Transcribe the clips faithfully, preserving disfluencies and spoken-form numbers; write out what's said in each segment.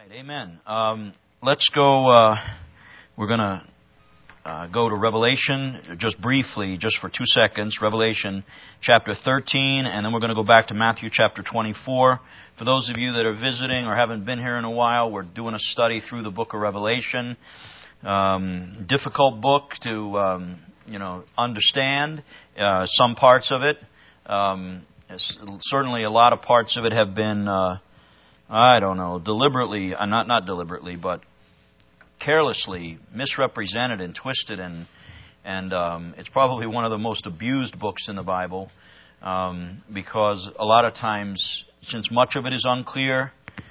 Amen. Um, let's go. Uh, we're going to uh, go to Revelation just briefly, just for two seconds. Revelation chapter thirteen, and then we're going to go back to Matthew chapter twenty-four. For those of you that are visiting or haven't been here in a while, we're doing a study through the book of Revelation. Um, difficult book to um, you know understand. Uh, some parts of it, um, certainly a lot of parts of it have been. Uh, I don't know, deliberately, uh, not not deliberately, but carelessly misrepresented and twisted, and and um, it's probably one of the most abused books in the Bible, um, because a lot of times, since much of it is unclear,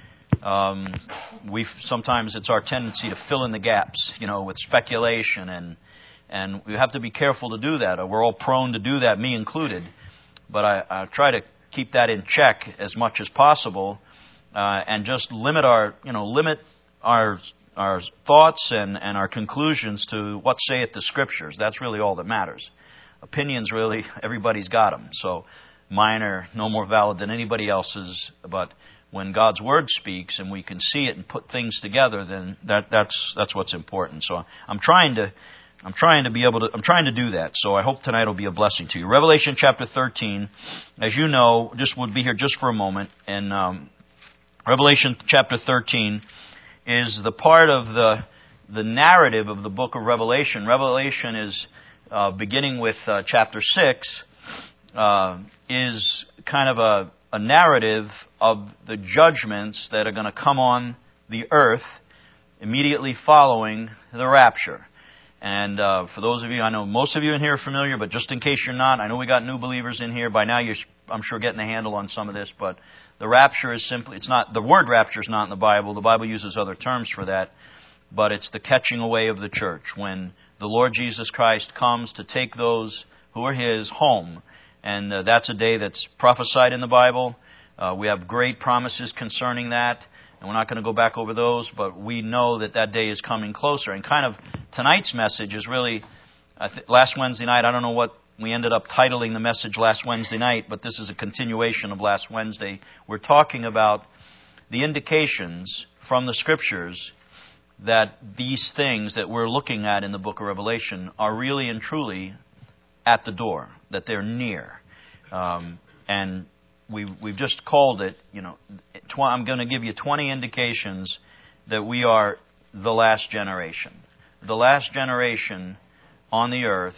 um, we sometimes it's our tendency to fill in the gaps, you know, with speculation, and and we have to be careful to do that. We're all prone to do that, me included. But I, I try to keep that in check as much as possible. Uh, and just limit our, you know, limit our our thoughts and, and our conclusions to what saith the Scriptures. That's really all that matters. Opinions, really, everybody's got them. So mine are no more valid than anybody else's. But when God's Word speaks and we can see it and put things together, then that that's that's what's important. So I'm trying to I'm trying to be able to I'm trying to do that. So I hope tonight will be a blessing to you. Revelation chapter thirteen, as you know, just would be here just for a moment, and. Um, Revelation chapter thirteen is the part of the the narrative of the book of Revelation. Revelation is uh, beginning with uh, chapter six, uh, is kind of a, a narrative of the judgments that are going to come on the earth immediately following the rapture. And uh, for those of you, I know most of you in here are familiar, but just in case you're not, I know we got new believers in here. By now you're, I'm sure, getting a handle on some of this, but the rapture is simply, it's not, the word rapture is not in the Bible. The Bible uses other terms for that, but it's the catching away of the church when the Lord Jesus Christ comes to take those who are His home. And uh, that's a day that's prophesied in the Bible. Uh, we have great promises concerning that, and we're not going to go back over those, but we know that that day is coming closer. And kind of tonight's message is really, I th- last Wednesday night, I don't know what we ended up titling the message last Wednesday night, but this is a continuation of last Wednesday. We're talking about the indications from the Scriptures that these things that we're looking at in the book of Revelation are really and truly at the door, that they're near. Um, and we've, we've just called it, you know, tw- I'm going to give you twenty indications that we are the last generation. The last generation on the earth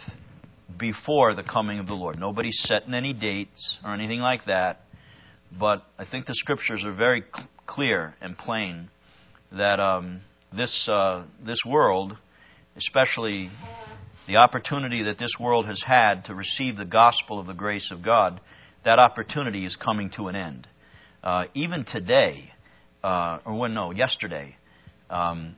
before the coming of the Lord. Nobody's setting any dates or anything like that, but I think the Scriptures are very cl- clear and plain that um, this uh, this world, especially the opportunity that this world has had to receive the gospel of the grace of God, that opportunity is coming to an end. Uh, even today, uh, or when no, yesterday, um,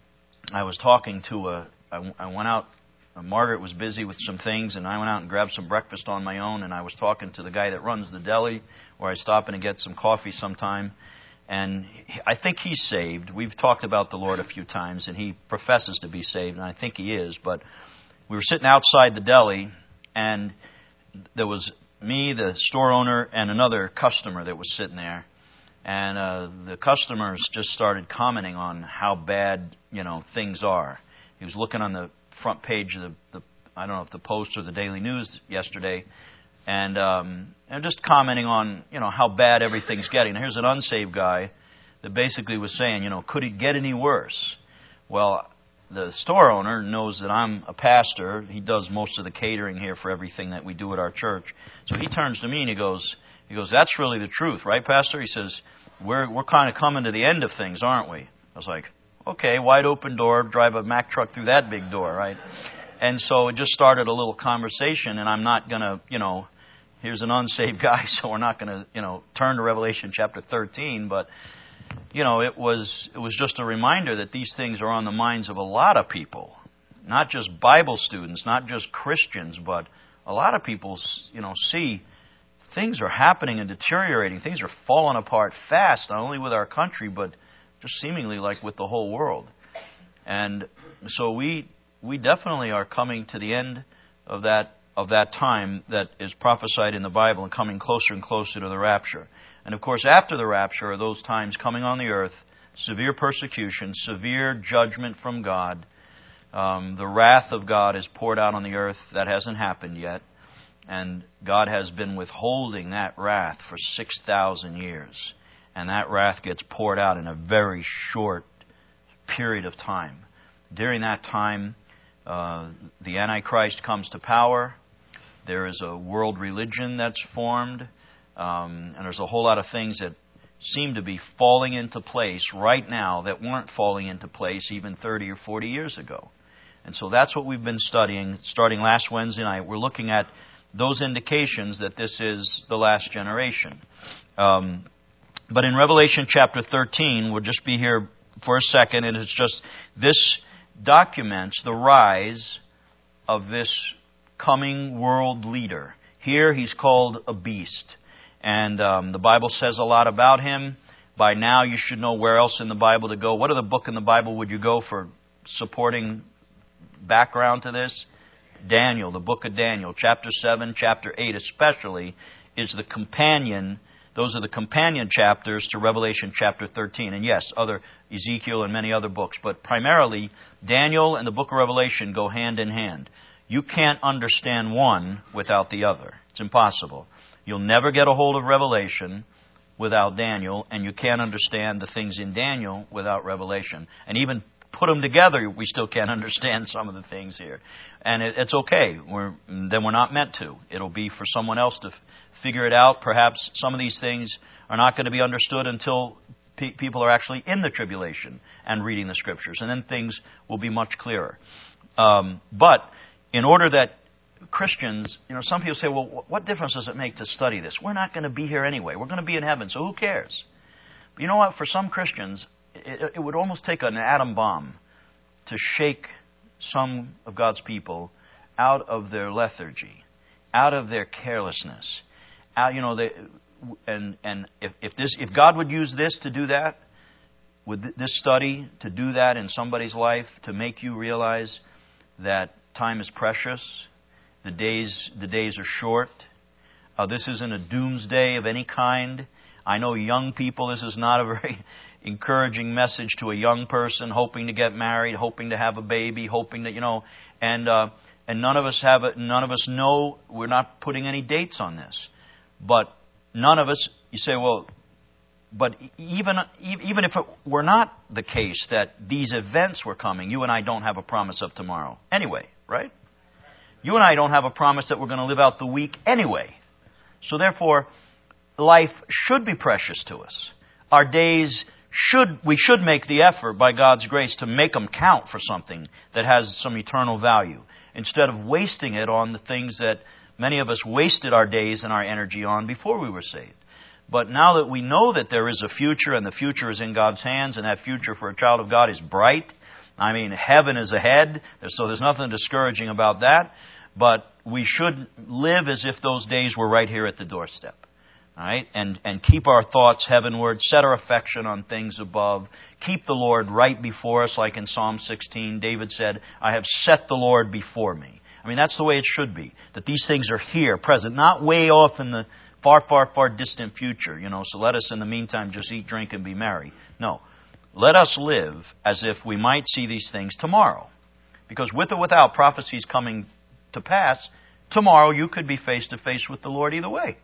I was talking to a. I, I went out. Margaret was busy with some things, and I went out and grabbed some breakfast on my own, and I was talking to the guy that runs the deli, where I stop in and get some coffee sometime, and I think he's saved. We've talked about the Lord a few times, and he professes to be saved, and I think he is, but we were sitting outside the deli, and there was me, the store owner, and another customer that was sitting there, and uh, the customers just started commenting on how bad, you know, things are. He was looking on the front page of the, the I don't know if the Post or the Daily News yesterday, and um, and just commenting on, you know, how bad everything's getting. Now, here's an unsaved guy that basically was saying, you know, could it get any worse? Well, the store owner knows that I'm a pastor. He does most of the catering here for everything that we do at our church. So he turns to me and he goes, he goes, that's really the truth, right, Pastor? He says, we're we're kind of coming to the end of things, aren't we? I was like, okay, wide open door, drive a Mack truck through that big door, right? And so it just started a little conversation, and I'm not going to, you know, here's an unsaved guy, so we're not going to, you know, turn to Revelation chapter thirteen, but, you know, it was it was just a reminder that these things are on the minds of a lot of people, not just Bible students, not just Christians, but a lot of people, you know, see things are happening and deteriorating. Things are falling apart fast, not only with our country, but just seemingly like with the whole world. And so we we definitely are coming to the end of that of that time that is prophesied in the Bible and coming closer and closer to the rapture. And of course, after the rapture are those times coming on the earth severe persecution, severe judgment from God. Um, the wrath of God is poured out on the earth. That hasn't happened yet. And God has been withholding that wrath for six thousand years. And that wrath gets poured out in a very short period of time. During that time, uh, the Antichrist comes to power. There is a world religion that's formed. Um, and there's a whole lot of things that seem to be falling into place right now that weren't falling into place even thirty or forty years ago. And so that's what we've been studying starting last Wednesday night. We're looking at those indications that this is the last generation. Um, but in Revelation chapter thirteen, we'll just be here for a second, and it's just, this documents the rise of this coming world leader. Here he's called a beast. And um, the Bible says a lot about him. By now you should know where else in the Bible to go. What other book in the Bible would you go for supporting background to this? Daniel, the book of Daniel, chapter seven, chapter eight especially, is the companion. Those are the companion chapters to Revelation chapter thirteen. And yes, other Ezekiel and many other books. But primarily, Daniel and the book of Revelation go hand in hand. You can't understand one without the other. It's impossible. You'll never get a hold of Revelation without Daniel, and you can't understand the things in Daniel without Revelation. And even put them together, we still can't understand some of the things here. And it, it's okay. We're, then we're not meant to. It'll be for someone else to f- figure it out. Perhaps some of these things are not going to be understood until pe- people are actually in the tribulation and reading the Scriptures. And then things will be much clearer. Um, but in order that Christians, you know, some people say, well, what difference does it make to study this? We're not going to be here anyway. We're going to be in heaven, so who cares? But you know what? For some Christians, it, it would almost take an atom bomb to shake some of God's people out of their lethargy, out of their carelessness. Out, you know, they, and and if, if this, if God would use this to do that, would this study to do that in somebody's life, to make you realize that time is precious, the days the days are short. Uh, this isn't a doomsday of any kind. I know young people, this is not a very encouraging message to a young person hoping to get married, hoping to have a baby, hoping that, you know, and uh, and none of us have it. None of us know. We're not putting any dates on this, but none of us. You say, well, but even even if it were not the case that these events were coming, you and I don't have a promise of tomorrow anyway, right? You and I don't have a promise that we're going to live out the week anyway. So therefore, life should be precious to us. Our days should, we should make the effort by God's grace to make them count for something that has some eternal value, instead of wasting it on the things that many of us wasted our days and our energy on before we were saved. But now that we know that there is a future, and the future is in God's hands, and that future for a child of God is bright, I mean, heaven is ahead, so there's nothing discouraging about that. But we should live as if those days were right here at the doorstep. All right? And, and keep our thoughts heavenward, set our affection on things above, keep the Lord right before us, like in Psalm sixteen, David said, I have set the Lord before me. I mean, that's the way it should be, that these things are here, present, not way off in the far, far, far distant future, you know, so let us in the meantime just eat, drink, and be merry. No. Let us live as if we might see these things tomorrow. Because with or without prophecies coming to pass, tomorrow you could be face to face with the Lord either way.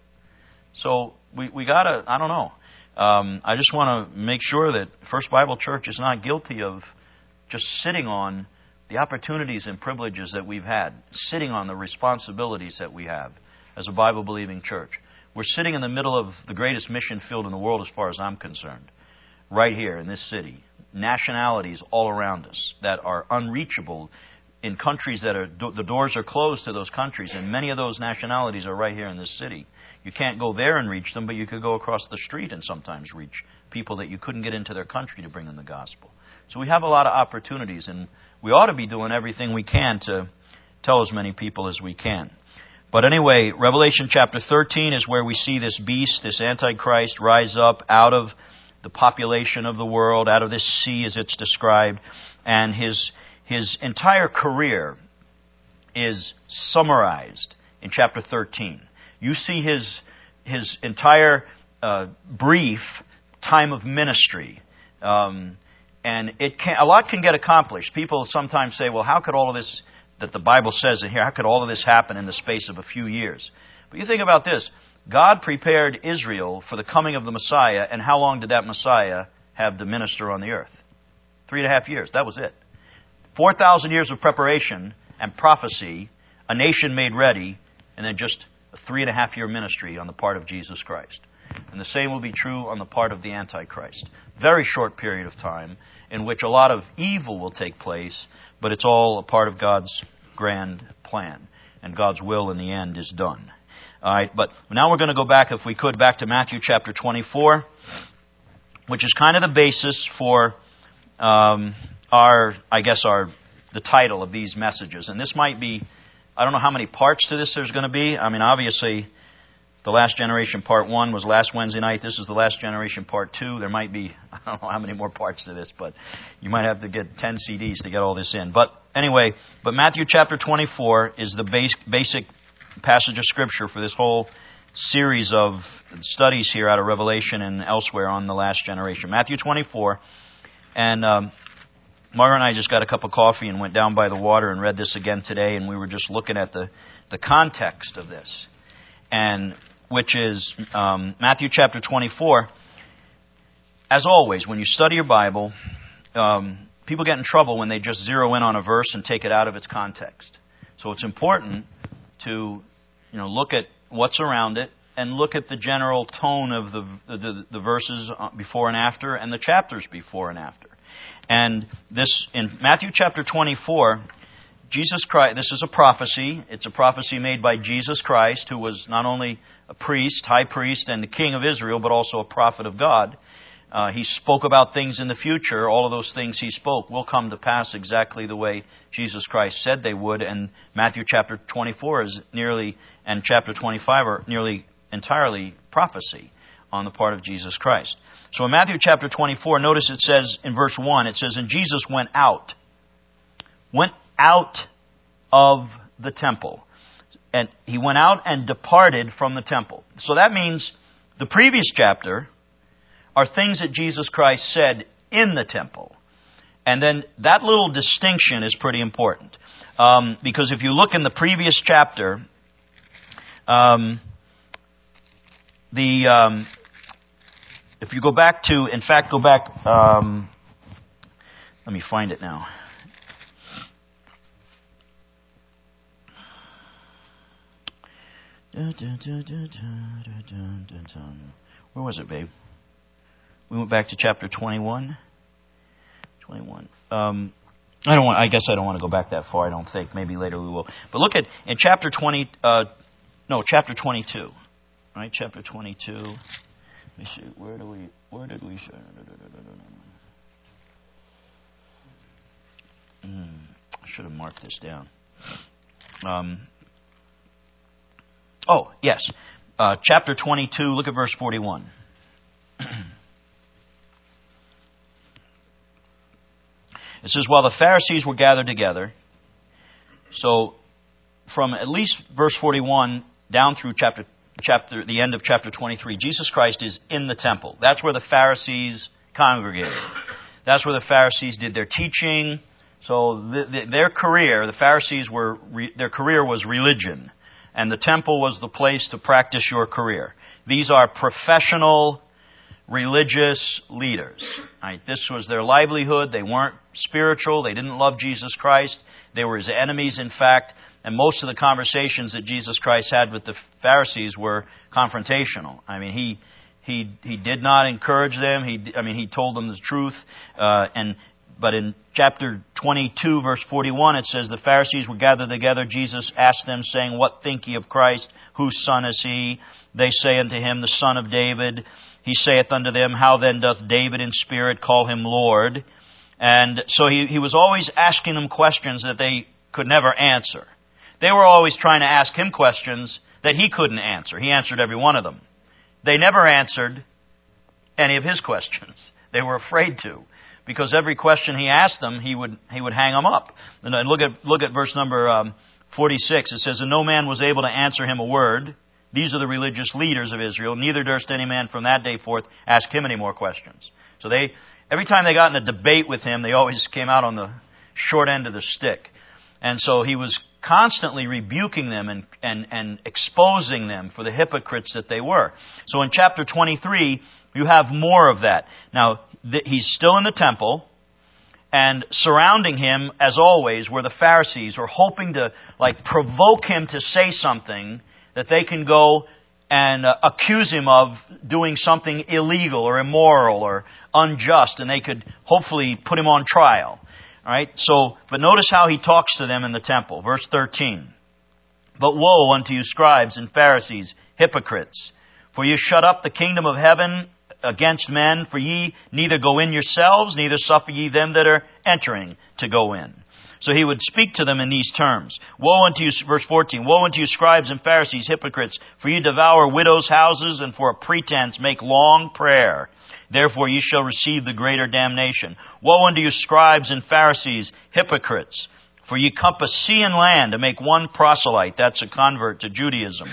So we we gotta, I don't know. Um, I just want to make sure that First Bible Church is not guilty of just sitting on the opportunities and privileges that we've had, sitting on the responsibilities that we have as a Bible-believing church. We're sitting in the middle of the greatest mission field in the world as far as I'm concerned, right here in this city. Nationalities all around us that are unreachable in countries that are, the doors are closed to those countries, and many of those nationalities are right here in this city. You can't go there and reach them, but you could go across the street and sometimes reach people that you couldn't get into their country to bring them the gospel. So we have a lot of opportunities, and we ought to be doing everything we can to tell as many people as we can. But anyway, Revelation chapter thirteen is where we see this beast, this Antichrist, rise up out of the population of the world, out of this sea as it's described, and his his entire career is summarized in chapter thirteen. You see his his entire uh, brief time of ministry Um, and it can, a lot can get accomplished. People sometimes say, well, how could all of this, that the Bible says in here, how could all of this happen in the space of a few years? But you think about this. God prepared Israel for the coming of the Messiah, and how long did that Messiah have to minister on the earth? Three and a half years. That was it. Four thousand years of preparation and prophecy, a nation made ready, and then just a three and a half year ministry on the part of Jesus Christ. And the same will be true on the part of the Antichrist. Very short period of time in which a lot of evil will take place, but it's all a part of God's grand plan. And God's will in the end is done. All right, but now we're going to go back, if we could, back to Matthew chapter twenty-four, which is kind of the basis for um, our, I guess, our the title of these messages. And this might be, I don't know how many parts to this there's going to be. I mean, obviously, the Last Generation Part one was last Wednesday night. This is the Last Generation Part two. There might be, I don't know how many more parts to this, but you might have to get ten C Ds to get all this in. But anyway, but Matthew chapter twenty-four is the base, basic passage of Scripture for this whole series of studies here out of Revelation and elsewhere on the last generation. Matthew twenty-four. And um, Margaret and I just got a cup of coffee and went down by the water and read this again today, and we were just looking at the, the context of this, and which is um, Matthew chapter twenty-four. As always, when you study your Bible, um, people get in trouble when they just zero in on a verse and take it out of its context. So it's important to, you know, look at what's around it and look at the general tone of the, the the verses before and after and the chapters before and after. And this, in Matthew chapter twenty-four, Jesus Christ, this is a prophecy. It's a prophecy made by Jesus Christ, who was not only a priest, high priest, and the king of Israel, but also a prophet of God. Uh, he spoke about things in the future. All of those things he spoke will come to pass exactly the way Jesus Christ said they would. And Matthew chapter twenty-four is nearly, and chapter twenty-five are nearly entirely prophecy on the part of Jesus Christ. So in Matthew chapter twenty-four, notice it says in verse one, it says, "And Jesus went out." Went out of the temple. And he went out and departed from the temple. So that means the previous chapter are things that Jesus Christ said in the temple. And then that little distinction is pretty important. Um, because if you look in the previous chapter, um, the um, if you go back to, in fact, go back, um, let me find it now. Where was it, babe? We went back to chapter twenty-one. twenty-one. Um, I don't want. I guess I don't want to go back that far. I don't think. Maybe later we will. But look at in chapter twenty. Uh, no, chapter twenty-two. Right, chapter twenty-two. Let me see. Where do we? Where did we? Mm, I should have marked this down. Um. Oh yes, uh, chapter twenty-two. Look at verse forty-one. It says, "While the Pharisees were gathered together," so from at least verse forty-one down through chapter chapter the end of chapter twenty-three, Jesus Christ is in the temple. That's where the Pharisees congregated. That's where the Pharisees did their teaching. So the, the, their career, the Pharisees were re, their career was religion, and the temple was the place to practice your career. These are professional religious leaders. Right? This was their livelihood. They weren't spiritual. They didn't love Jesus Christ. They were his enemies, in fact. And most of the conversations that Jesus Christ had with the Pharisees were confrontational. I mean, he he he did not encourage them. He I mean, he told them the truth. Uh, and but in chapter twenty-two, verse forty-one, it says, "The Pharisees were gathered together. Jesus asked them, saying, What think ye of Christ? Whose son is he? They say unto him, The son of David. He saith unto them, How then doth David in spirit call him Lord?" And so he, he was always asking them questions that they could never answer. They were always trying to ask him questions that he couldn't answer. He answered every one of them. They never answered any of his questions. They were afraid to, because every question he asked them, he would he would hang them up. And look at look at verse number um, forty-six. It says, "And no man was able to answer him a word." These are the religious leaders of Israel. "Neither durst any man from that day forth ask him any more questions." So they every time they got in a debate with him, they always came out on the short end of the stick. And so he was constantly rebuking them and, and, and exposing them for the hypocrites that they were. So in chapter twenty-three, you have more of that. Now, th- he's still in the temple, and surrounding him, as always, were the Pharisees, who are hoping to like provoke him to say something that they can go and uh, accuse him of doing something illegal or immoral or unjust, and they could hopefully put him on trial. All right. So, but notice how he talks to them in the temple. Verse thirteen. But woe unto you, scribes and Pharisees, hypocrites! For you shut up the kingdom of heaven against men, for ye neither go in yourselves, neither suffer ye them that are entering to go in. So he would speak to them in these terms. Woe unto you, verse fourteen, woe unto you, scribes and Pharisees, hypocrites! For you devour widows' houses, and for a pretense make long prayer. Therefore ye shall receive the greater damnation. Woe unto you, scribes and Pharisees, hypocrites! For ye compass sea and land to make one proselyte, that's a convert to Judaism.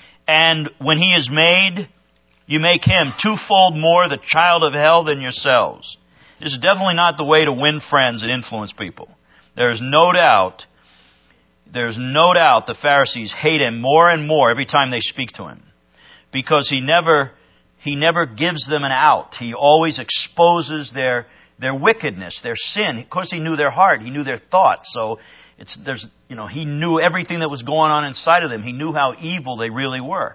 And when he is made, you make him twofold more the child of hell than yourselves. This is definitely not the way to win friends and influence people. There's no doubt, there's no doubt the Pharisees hate him more and more every time they speak to him. Because he never... He never gives them an out. He always exposes their their wickedness, their sin. Of course, he knew their heart. He knew their thoughts. So it's there's you know he knew everything that was going on inside of them. He knew how evil they really were.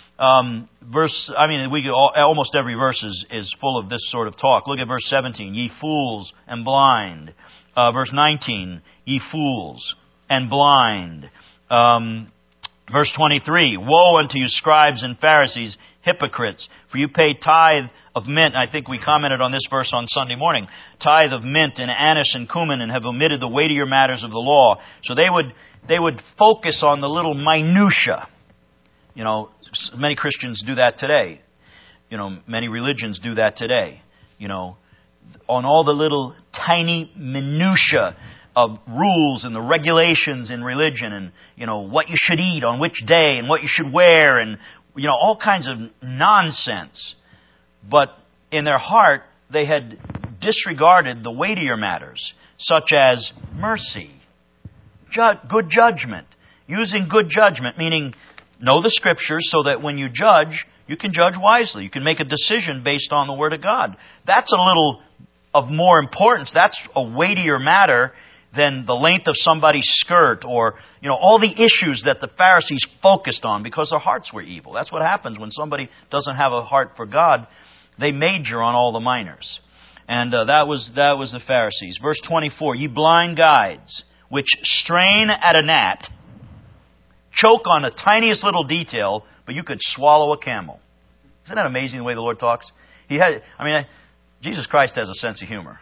Um, verse, I mean, we almost every verse is, is full of this sort of talk. Look at verse seventeen. Ye fools and blind. Uh, verse nineteen. Ye fools and blind. Um, verse twenty-three. Woe unto you, scribes and Pharisees, hypocrites! For you pay tithe of mint. I think we commented on this verse on Sunday morning. Tithe of mint and anise and cumin, and have omitted the weightier matters of the law. So they would they would focus on the little minutia. You know, many Christians do that today. You know, many religions do that today. You know, on all the little tiny minutia of rules and the regulations in religion, and you know what you should eat on which day, and what you should wear, and you know, all kinds of nonsense. But in their heart, they had disregarded the weightier matters, such as mercy, ju- good judgment, using good judgment, meaning know the Scriptures so that when you judge, you can judge wisely. You can make a decision based on the Word of God. That's a little of more importance. That's a weightier matter than the length of somebody's skirt, or, you know, all the issues that the Pharisees focused on because their hearts were evil. That's what happens when somebody doesn't have a heart for God. They major on all the minors. And uh, that was that was the Pharisees. Verse twenty-four, ye blind guides, which strain at a gnat, choke on the tiniest little detail, but you could swallow a camel. Isn't that amazing the way the Lord talks? He had, I mean, Jesus Christ has a sense of humor.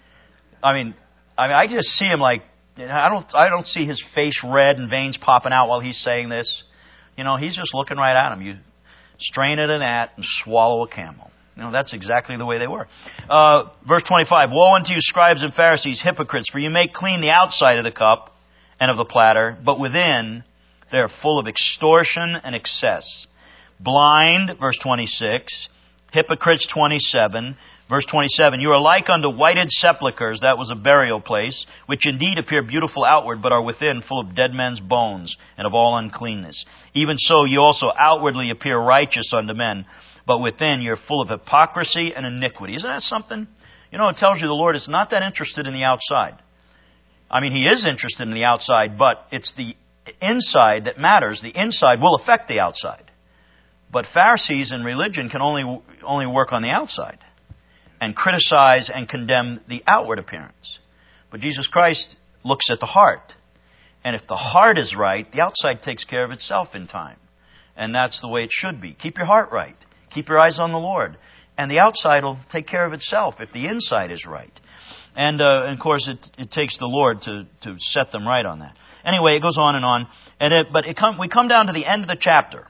I mean, I mean, I just see him like, I don't I don't see his face red and veins popping out while he's saying this. You know, he's just looking right at him. You strain at a gnat and swallow a camel. You know, that's exactly the way they were. Uh, verse twenty-five, woe unto you, scribes and Pharisees, hypocrites, for you make clean the outside of the cup and of the platter, but within they are full of extortion and excess. Blind, verse twenty-six, hypocrites, twenty-seven. Verse twenty-seven, you are like unto whited sepulchres, that was a burial place, which indeed appear beautiful outward, but are within full of dead men's bones and of all uncleanness. Even so, you also outwardly appear righteous unto men, but within you're full of hypocrisy and iniquity. Isn't that something? You know, it tells you the Lord is not that interested in the outside. I mean, He is interested in the outside, but it's the inside that matters. The inside will affect the outside. But Pharisees in religion can only only work on the outside and criticize and condemn the outward appearance. But Jesus Christ looks at the heart. And if the heart is right, the outside takes care of itself in time. And that's the way it should be. Keep your heart right. Keep your eyes on the Lord. And the outside will take care of itself if the inside is right. And, uh, and of course, it, it takes the Lord to, to set them right on that. Anyway, it goes on and on. And it, but it come, we come down to the end of the chapter.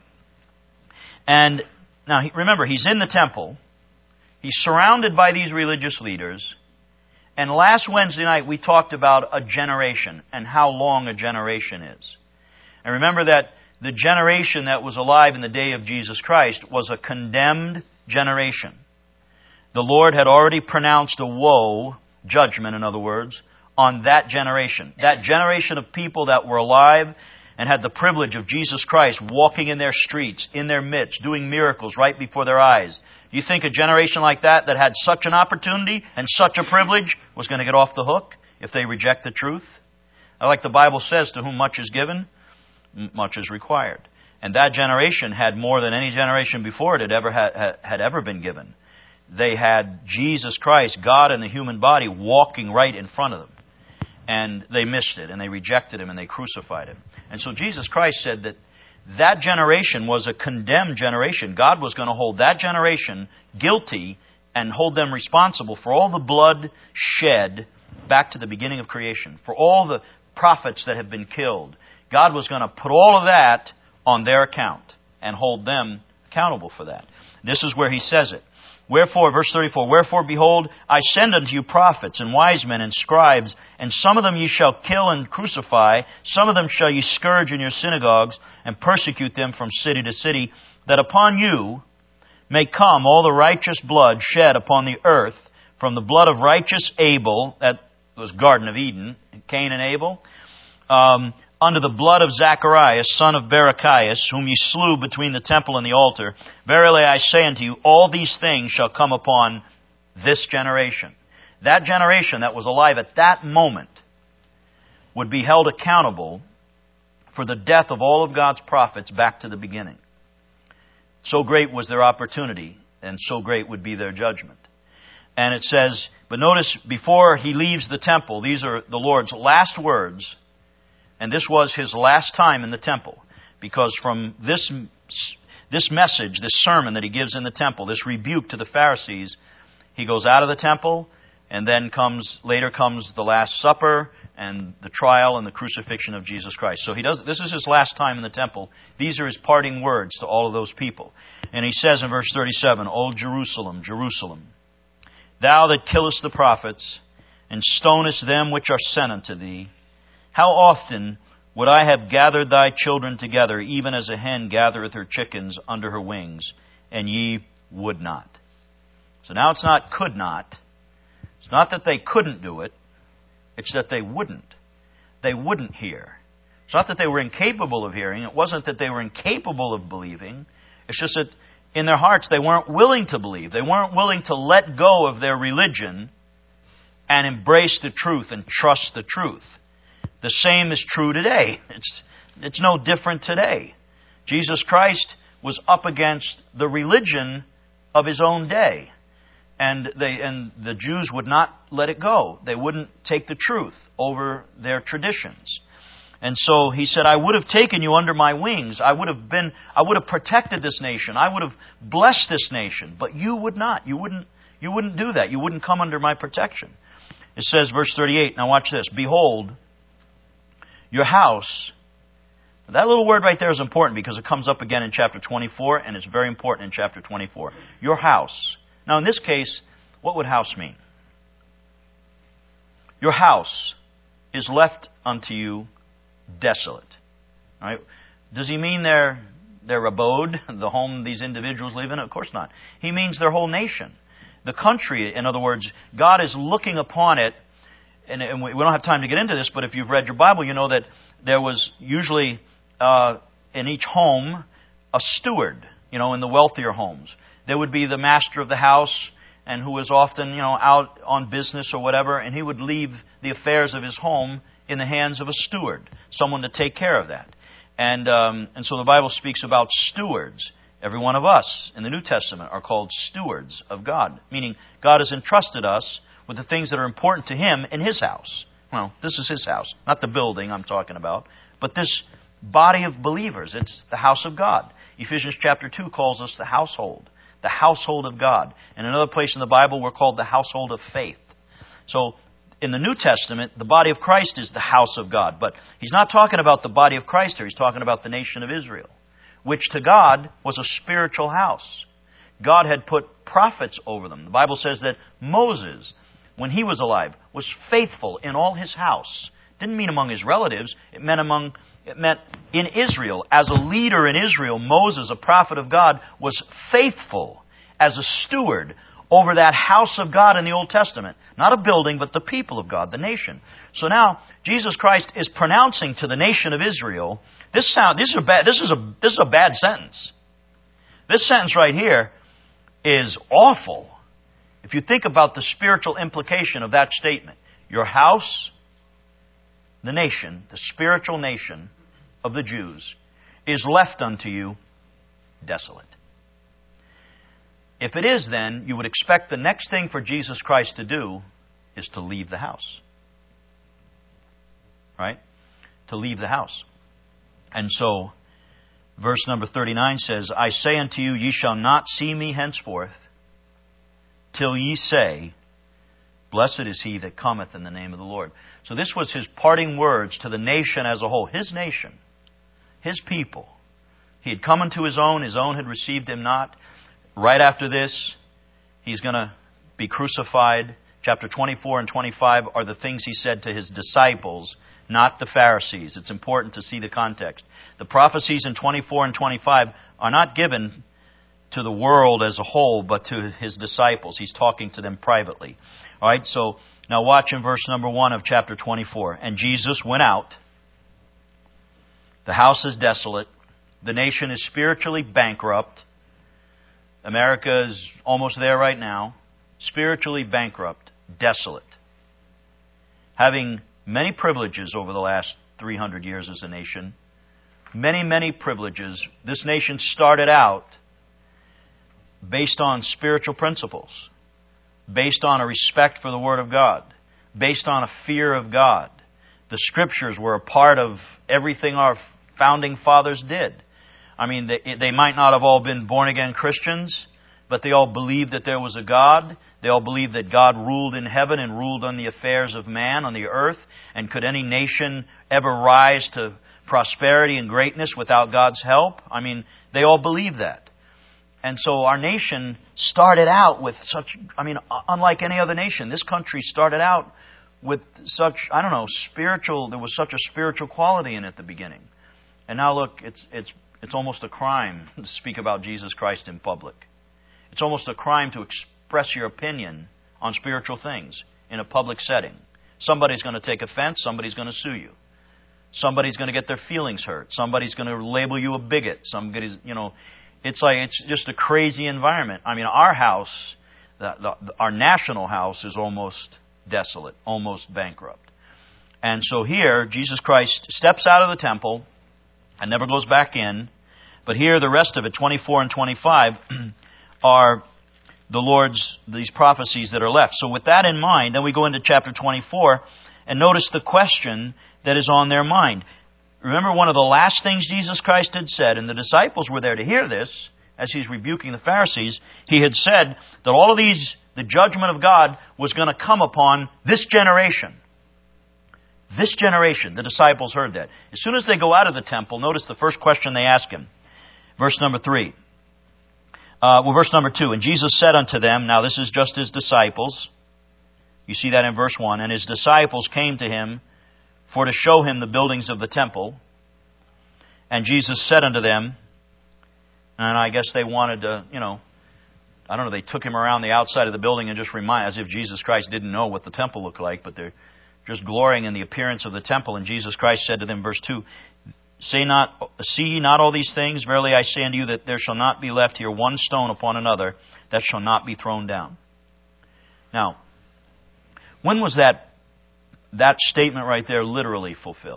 And now, remember, he's in the temple. He's surrounded by these religious leaders. And last Wednesday night, we talked about a generation and how long a generation is. And remember that the generation that was alive in the day of Jesus Christ was a condemned generation. the Lord had already pronounced a woe, judgment in other words, on that generation. That generation of people that were alive and had the privilege of Jesus Christ walking in their streets, in their midst, doing miracles right before their eyes. Do you think a generation like that, that had such an opportunity and such a privilege, was going to get off the hook if they reject the truth? Like the Bible says, to whom much is given, much is required. And that generation had more than any generation before it had ever had, had ever been given. They had Jesus Christ, God in the human body, walking right in front of them. And they missed it, and they rejected Him, and they crucified Him. And so Jesus Christ said that that generation was a condemned generation. God was going to hold that generation guilty and hold them responsible for all the blood shed back to the beginning of creation, for all the prophets that have been killed. God was going to put all of that on their account and hold them accountable for that. This is where He says it. Wherefore, verse thirty-four, Wherefore, behold, I send unto you prophets and wise men and scribes, and some of them ye shall kill and crucify, some of them shall ye scourge in your synagogues, and persecute them from city to city, that upon you may come all the righteous blood shed upon the earth, from the blood of righteous Abel, that was Garden of Eden, Cain and Abel, um, unto the blood of Zacharias, son of Barachias, whom ye slew between the temple and the altar. Verily I say unto you, all these things shall come upon this generation. That generation that was alive at that moment would be held accountable for the death of all of God's prophets back to the beginning. So great was their opportunity, and so great would be their judgment. And it says, but notice, before He leaves the temple, these are the Lord's last words, and this was His last time in the temple, because from this, this message, this sermon that He gives in the temple, this rebuke to the Pharisees, He goes out of the temple, and then comes later comes the Last Supper, and the trial and the crucifixion of Jesus Christ. So he does. This is His last time in the temple. These are His parting words to all of those people. And He says in verse thirty-seven, O Jerusalem, Jerusalem, thou that killest the prophets, and stonest them which are sent unto thee, how often would I have gathered thy children together, even as a hen gathereth her chickens under her wings, and ye would not. So now it's not could not. It's not that they couldn't do it. It's that they wouldn't. They wouldn't hear. It's not that they were incapable of hearing. It wasn't that they were incapable of believing. It's just that in their hearts they weren't willing to believe. They weren't willing to let go of their religion and embrace the truth and trust the truth. The same is true today. It's, it's no different today. Jesus Christ was up against the religion of His own day. And they and the Jews would not let it go. They wouldn't take the truth over their traditions. And so He said, I would have taken you under my wings. I would have been I would have protected this nation. I would have blessed this nation. But you would not. You wouldn't you wouldn't do that. You wouldn't come under my protection. It says, verse thirty-eight, now watch this. Behold, your house. That little word right there is important because it comes up again in chapter twenty-four, and it's very important in chapter twenty-four. Your house. Now, in this case, what would house mean? Your house is left unto you desolate. All right? Does He mean their, their abode, the home these individuals live in? Of course not. He means their whole nation. The country, in other words, God is looking upon it, and, and we don't have time to get into this, but if you've read your Bible, you know that there was usually uh, in each home a steward, you know, in the wealthier homes. There would be the master of the house, and who was often, you know, out on business or whatever, and he would leave the affairs of his home in the hands of a steward, someone to take care of that. And um, and so the Bible speaks about stewards. Every one of us in the New Testament are called stewards of God, meaning God has entrusted us with the things that are important to Him in His house. Well, this is His house, not the building I'm talking about, but this body of believers. It's the house of God. Ephesians chapter two calls us the household. The household of God. In another place in the Bible, we're called the household of faith. So, in the New Testament, the body of Christ is the house of God. But He's not talking about the body of Christ here. He's talking about the nation of Israel, which to God was a spiritual house. God had put prophets over them. The Bible says that Moses, when he was alive, was faithful in all his house. Didn't mean among his relatives. It meant among It meant in Israel. As a leader in Israel, Moses, a prophet of God, was faithful as a steward over that house of God in the Old Testament. Not a building, but the people of God, the nation. So now, Jesus Christ is pronouncing to the nation of Israel, this sound, this is a bad, this is a, this is a bad sentence. This sentence right here is awful. If you think about the spiritual implication of that statement, your house, the nation, the spiritual nation of the Jews, is left unto you desolate. If it is, then, you would expect the next thing for Jesus Christ to do is to leave the house. Right? To leave the house. And so, verse number thirty-nine says, I say unto you, ye shall not see me henceforth, till ye say, blessed is he that cometh in the name of the Lord. So this was his parting words to the nation as a whole. His nation. His people. He had come unto his own. His own had received him not. Right after this, he's going to be crucified. Chapter twenty-four and twenty-five are the things he said to his disciples, not the Pharisees. It's important to see the context. The prophecies in twenty-four and twenty-five are not given to the world as a whole, but to his disciples. He's talking to them privately. All right, so now watch in verse number one of chapter twenty-four. And Jesus went out. The house is desolate. The nation is spiritually bankrupt. America is almost there right now. Spiritually bankrupt, desolate. Having many privileges over the last three hundred years as a nation. Many, many privileges. This nation started out based on spiritual principles. Based on a respect for the Word of God. Based on a fear of God. The Scriptures were a part of everything our founding fathers did. I mean, they, they might not have all been born-again Christians, but they all believed that there was a God. They all believed that God ruled in heaven and ruled on the affairs of man, on the earth. And could any nation ever rise to prosperity and greatness without God's help? I mean, they all believed that. And so our nation started out with such, I mean, unlike any other nation, this country started out with such, I don't know, spiritual, there was such a spiritual quality in it at the beginning. And now look, it's it's It's almost a crime to speak about Jesus Christ in public. It's almost a crime to express your opinion on spiritual things in a public setting. Somebody's going to take offense. Somebody's going to sue you. Somebody's going to get their feelings hurt. Somebody's going to label you a bigot. Somebody's, you know, it's like it's just a crazy environment. I mean, our house, the, the, our national house, is almost desolate, almost bankrupt. And so here, Jesus Christ steps out of the temple and never goes back in. But here, the rest of it, twenty-four and twenty-five, are the Lord's, these prophecies that are left. So with that in mind, then we go into chapter twenty-four, and notice the question that is on their mind. Remember, one of the last things Jesus Christ had said, and the disciples were there to hear this, as he's rebuking the Pharisees, he had said that all of these, the judgment of God was going to come upon this generation. This generation, the disciples heard that. As soon as they go out of the temple, notice the first question they ask him. Verse number three. Uh, well, verse number two. And Jesus said unto them, now this is just his disciples. You see that in verse one. And his disciples came to him for to show him the buildings of the temple. And Jesus said unto them, and I guess they wanted to, you know, I don't know, they took him around the outside of the building and just remind, as if Jesus Christ didn't know what the temple looked like, but they're just glorying in the appearance of the temple. And Jesus Christ said to them, verse two, Say not, see ye not all these things? Verily I say unto you that there shall not be left here one stone upon another that shall not be thrown down. Now, when was that that statement right there literally fulfilled?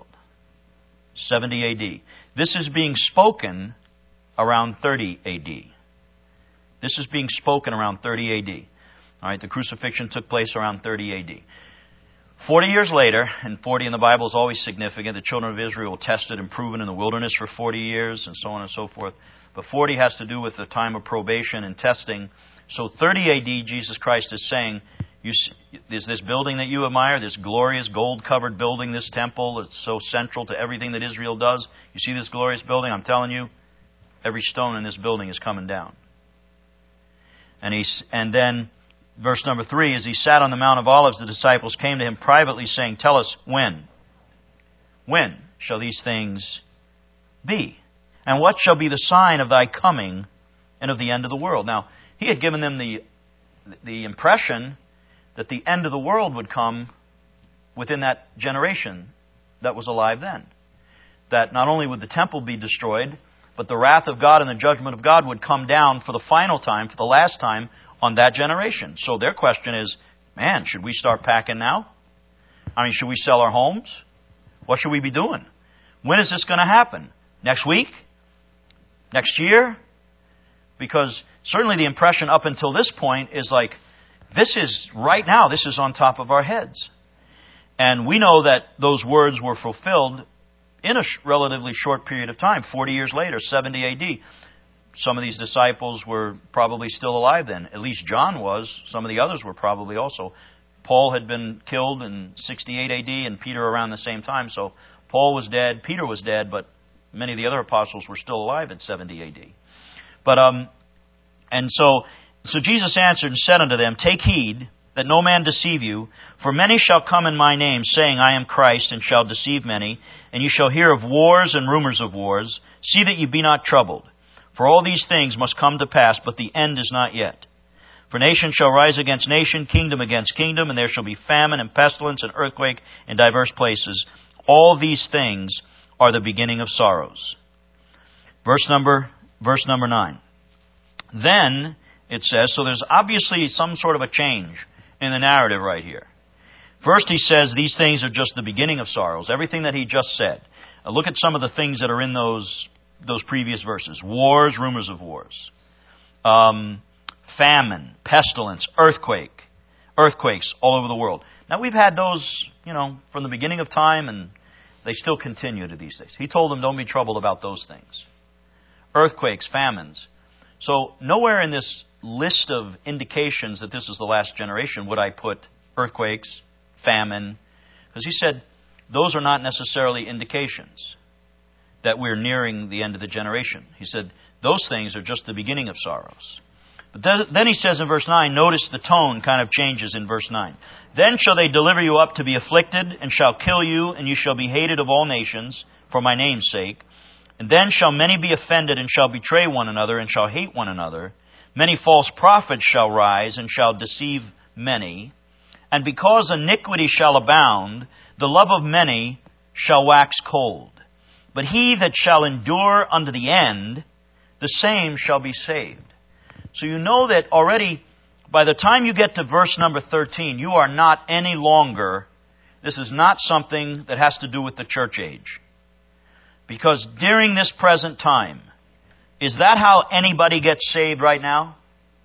seventy A D. This is being spoken around thirty A D. This is being spoken around thirty A D. All right, the crucifixion took place around thirty A D. Forty years later, and forty in the Bible is always significant, the children of Israel were tested and proven in the wilderness for forty years, and so on and so forth. But forty has to do with the time of probation and testing. So thirty A D, Jesus Christ is saying, you see, there's this building that you admire, this glorious gold-covered building, this temple, it's so central to everything that Israel does. You see this glorious building? I'm telling you, every stone in this building is coming down. And he's, and then... Verse number three, as he sat on the Mount of Olives, the disciples came to him privately, saying, Tell us when, when shall these things be? And what shall be the sign of thy coming and of the end of the world? Now, he had given them the the impression that the end of the world would come within that generation that was alive then. That not only would the temple be destroyed, but the wrath of God and the judgment of God would come down for the final time, for the last time, on that generation. So their question is, man, should we start packing now? I mean, should we sell our homes? What should we be doing? When is this going to happen? Next week? Next year? Because certainly the impression up until this point is like, this is, right now, this is on top of our heads. And we know that those words were fulfilled in a sh- relatively short period of time, forty years later, seventy A D. Some of these disciples were probably still alive then. At least John was. Some of the others were probably also. Paul had been killed in sixty-eight A D and Peter around the same time. So Paul was dead, Peter was dead, but many of the other apostles were still alive in seventy A D. But, um, and so, so Jesus answered and said unto them, Take heed that no man deceive you, for many shall come in my name, saying, I am Christ, and shall deceive many. And you shall hear of wars and rumors of wars. See that ye be not troubled. For all these things must come to pass, but the end is not yet. For nation shall rise against nation, kingdom against kingdom, and there shall be famine and pestilence and earthquake in divers places. All these things are the beginning of sorrows. Verse number, verse number nine. Then, it says, so there's obviously some sort of a change in the narrative right here. First he says these things are just the beginning of sorrows. Everything that he just said. Uh, look at some of the things that are in those those previous verses. Wars, rumors of wars. Um, famine, pestilence, earthquake. Earthquakes all over the world. Now we've had those, you know, from the beginning of time, and they still continue to these days. He told them don't be troubled about those things. Earthquakes, famines. So nowhere in this list of indications that this is the last generation would I put earthquakes, famine, because he said those are not necessarily indications that we're nearing the end of the generation. He said those things are just the beginning of sorrows. But then he says in verse nine, notice the tone kind of changes in verse nine. Then shall they deliver you up to be afflicted, and shall kill you, and you shall be hated of all nations for my name's sake. And then shall many be offended, and shall betray one another, and shall hate one another. Many false prophets shall rise, and shall deceive many. And because iniquity shall abound, the love of many shall wax cold. But he that shall endure unto the end, the same shall be saved. So you know that already, by the time you get to verse number thirteen, you are not any longer, this is not something that has to do with the church age. Because during this present time, is that how anybody gets saved right now?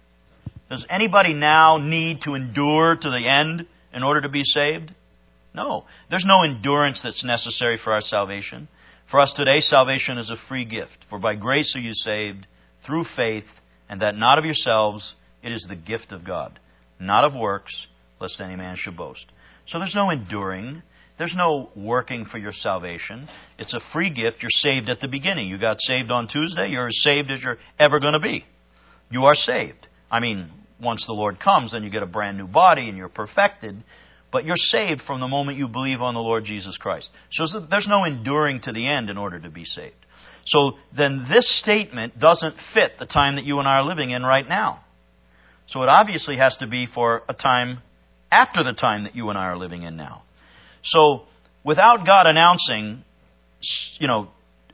Does anybody now need to endure to the end in order to be saved? No. There's no endurance that's necessary for our salvation. For us today, salvation is a free gift. For by grace are you saved through faith, and that not of yourselves, it is the gift of God. Not of works, lest any man should boast. So there's no enduring. There's no working for your salvation. It's a free gift. You're saved at the beginning. You got saved on Tuesday. You're as saved as you're ever going to be. You are saved. I mean, once the Lord comes, then you get a brand new body and you're perfected. But you're saved from the moment you believe on the Lord Jesus Christ. So there's no enduring to the end in order to be saved. So then this statement doesn't fit the time that you and I are living in right now. So it obviously has to be for a time after the time that you and I are living in now. So without God announcing, you know,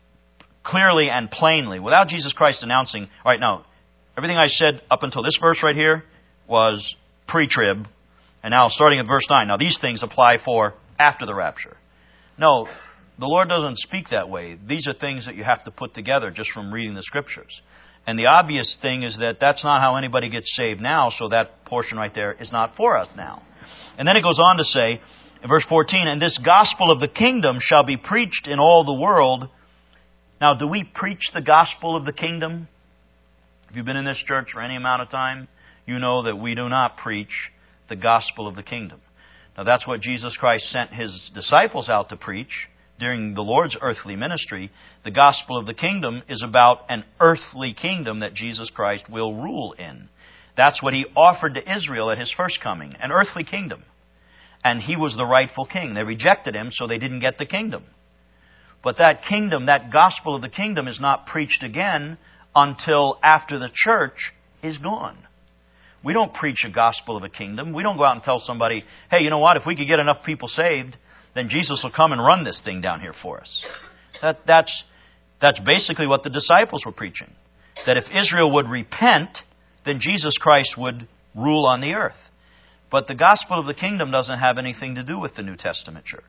clearly and plainly, without Jesus Christ announcing, all right, now, everything I said up until this verse right here was pre-trib, and now starting at verse nine, now these things apply for after the rapture. No, the Lord doesn't speak that way. These are things that you have to put together just from reading the Scriptures. And the obvious thing is that that's not how anybody gets saved now, so that portion right there is not for us now. And then it goes on to say, in verse fourteen, and this gospel of the kingdom shall be preached in all the world. Now, do we preach the gospel of the kingdom? If you've been in this church for any amount of time, you know that we do not preach the gospel of the kingdom. Now, that's what Jesus Christ sent His disciples out to preach during the Lord's earthly ministry. The gospel of the kingdom is about an earthly kingdom that Jesus Christ will rule in. That's what He offered to Israel at His first coming, an earthly kingdom. And He was the rightful king. They rejected Him, so they didn't get the kingdom. But that kingdom, that gospel of the kingdom is not preached again until after the church is gone. We don't preach a gospel of a kingdom. We don't go out and tell somebody, hey, you know what, if we could get enough people saved, then Jesus will come and run this thing down here for us. That, that's, that's basically what the disciples were preaching. That if Israel would repent, then Jesus Christ would rule on the earth. But the gospel of the kingdom doesn't have anything to do with the New Testament church.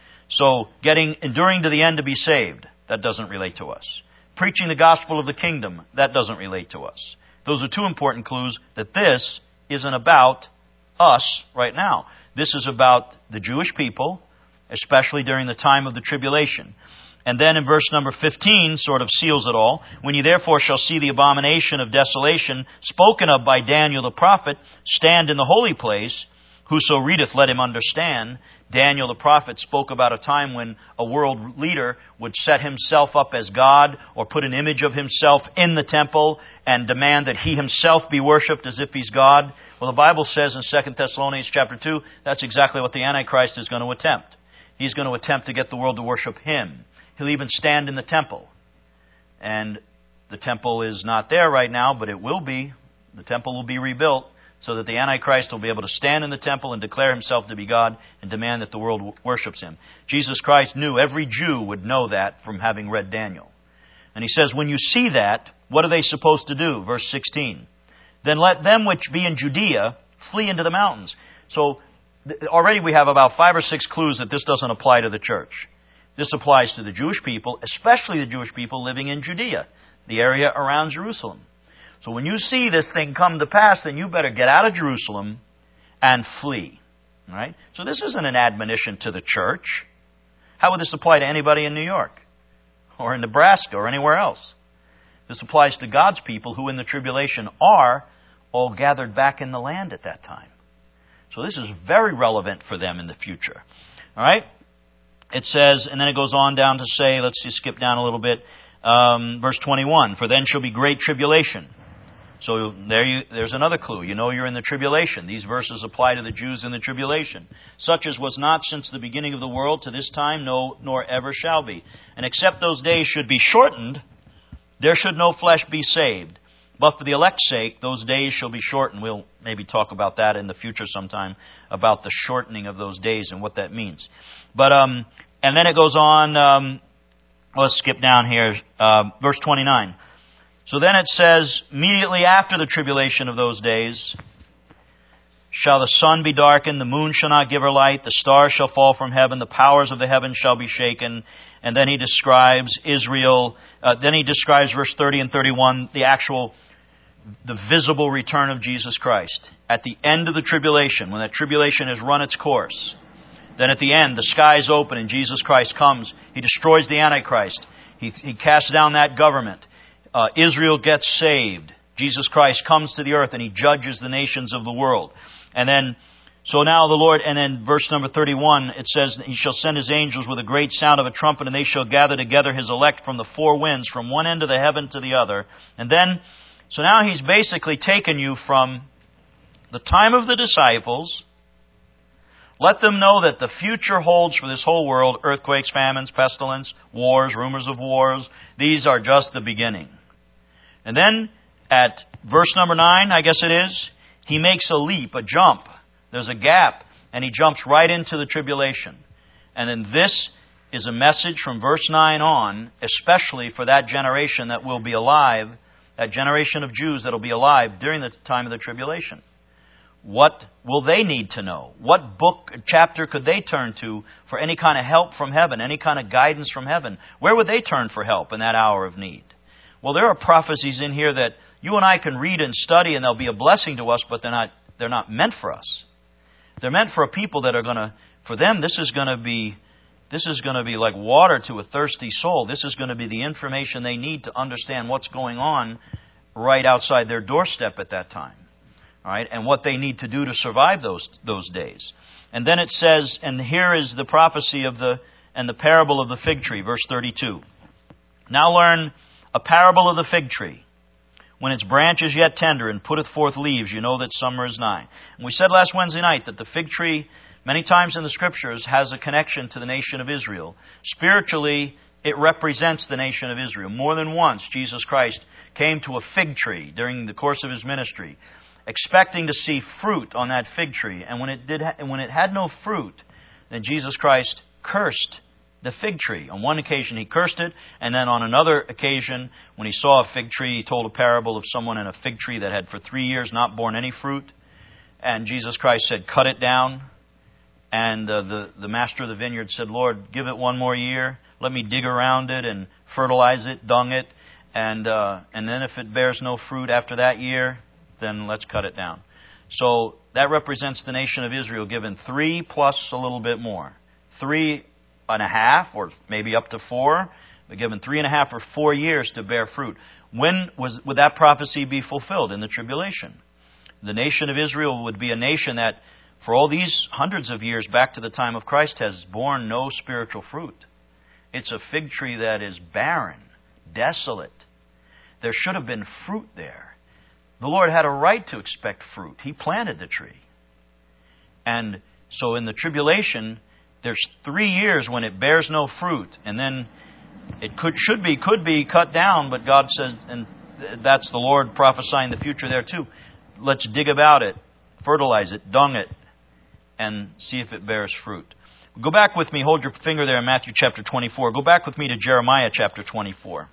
So getting, enduring to the end to be saved, that doesn't relate to us. Preaching the gospel of the kingdom, that doesn't relate to us. Those are two important clues that this isn't about us right now. This is about the Jewish people, especially during the time of the tribulation. And then in verse number fifteen, sort of seals it all. When you therefore shall see the abomination of desolation spoken of by Daniel the prophet stand in the holy place, whoso readeth, let him understand. Daniel the prophet spoke about a time when a world leader would set himself up as God or put an image of himself in the temple and demand that he himself be worshipped as if he's God. Well, the Bible says in Second Thessalonians chapter two, that's exactly what the Antichrist is going to attempt. He's going to attempt to get the world to worship him. He'll even stand in the temple. And the temple is not there right now, but it will be. The temple will be rebuilt, so that the Antichrist will be able to stand in the temple and declare himself to be God and demand that the world worships him. Jesus Christ knew, every Jew would know that from having read Daniel. And he says, when you see that, what are they supposed to do? Verse sixteen. Then let them which be in Judea flee into the mountains. So already we have about five or six clues that this doesn't apply to the church. This applies to the Jewish people, especially the Jewish people living in Judea, the area around Jerusalem. So when you see this thing come to pass, then you better get out of Jerusalem and flee. All right? So this isn't an admonition to the church. How would this apply to anybody in New York or in Nebraska or anywhere else? This applies to God's people who in the tribulation are all gathered back in the land at that time. So this is very relevant for them in the future. All right? It says, and then it goes on down to say, let's just skip down a little bit, um, verse twenty-one, for then shall be great tribulation. So there you, there's another clue. You know you're in the tribulation. These verses apply to the Jews in the tribulation. Such as was not since the beginning of the world to this time, no, nor ever shall be. And except those days should be shortened, there should no flesh be saved. But for the elect's sake, those days shall be shortened. We'll maybe talk about that in the future sometime, about the shortening of those days and what that means. But um, and then it goes on. Um, let's skip down here, uh, verse twenty-nine. So then it says, immediately after the tribulation of those days, shall the sun be darkened, the moon shall not give her light, the stars shall fall from heaven, the powers of the heavens shall be shaken. And then he describes Israel. Uh, then he describes verse thirty and thirty-one, the actual, the visible return of Jesus Christ. At the end of the tribulation, when that tribulation has run its course, then at the end, the skies open and Jesus Christ comes. He destroys the Antichrist. He, he casts down that government. Uh, Israel gets saved. Jesus Christ comes to the earth and He judges the nations of the world. And then, so now the Lord, and then verse number thirty-one, it says, He shall send His angels with a great sound of a trumpet, and they shall gather together His elect from the four winds, from one end of the heaven to the other. And then, so now He's basically taken you from the time of the disciples. Let them know that the future holds for this whole world earthquakes, famines, pestilence, wars, rumors of wars. These are just the beginning. And then at verse number nine, I guess it is, He makes a leap, a jump. There's a gap, and He jumps right into the tribulation. And then this is a message from verse nine on, especially for that generation that will be alive, that generation of Jews that will be alive during the time of the tribulation. What will they need to know? What book, chapter could they turn to for any kind of help from heaven, any kind of guidance from heaven? Where would they turn for help in that hour of need? Well, there are prophecies in here that you and I can read and study, and they'll be a blessing to us, but they're not, they're not meant for us. They're meant for a people that are going to, for them, this is going to be, this is going to be like water to a thirsty soul. This is going to be the information they need to understand what's going on right outside their doorstep at that time. All right, and what they need to do to survive those those days. And then it says, and here is the prophecy of the and the parable of the fig tree, verse thirty-two. Now learn a parable of the fig tree. When its branch is yet tender and putteth forth leaves, you know that summer is nigh. And we said last Wednesday night that the fig tree, many times in the Scriptures, has a connection to the nation of Israel. Spiritually, it represents the nation of Israel. More than once, Jesus Christ came to a fig tree during the course of His ministry. expecting to see fruit on that fig tree. And when it did, ha- when it had no fruit, then Jesus Christ cursed the fig tree. On one occasion he cursed it, and then on another occasion, when he saw a fig tree, he told a parable of someone in a fig tree that had for three years not borne any fruit. And Jesus Christ said, cut it down. And uh, the, the master of the vineyard said, Lord, give it one more year. Let me dig around it and fertilize it, dung it. And, uh, and then if it bears no fruit after that year, then let's cut it down. So that represents the nation of Israel given three plus a little bit more. Three and a half, or maybe up to four, but given three and a half or four years to bear fruit. When was, would that prophecy be fulfilled? In the tribulation. The nation of Israel would be a nation that, for all these hundreds of years back to the time of Christ, has borne no spiritual fruit. It's a fig tree that is barren, desolate. There should have been fruit there. The Lord had a right to expect fruit. He planted the tree. And so in the tribulation, there's three years when it bears no fruit, and then it could, should be, could be cut down, but God says, and that's the Lord prophesying the future there too. Let's dig about it, fertilize it, dung it, and see if it bears fruit. Go back with me, hold your finger there in Matthew chapter twenty-four. Go back with me to Jeremiah chapter twenty-four.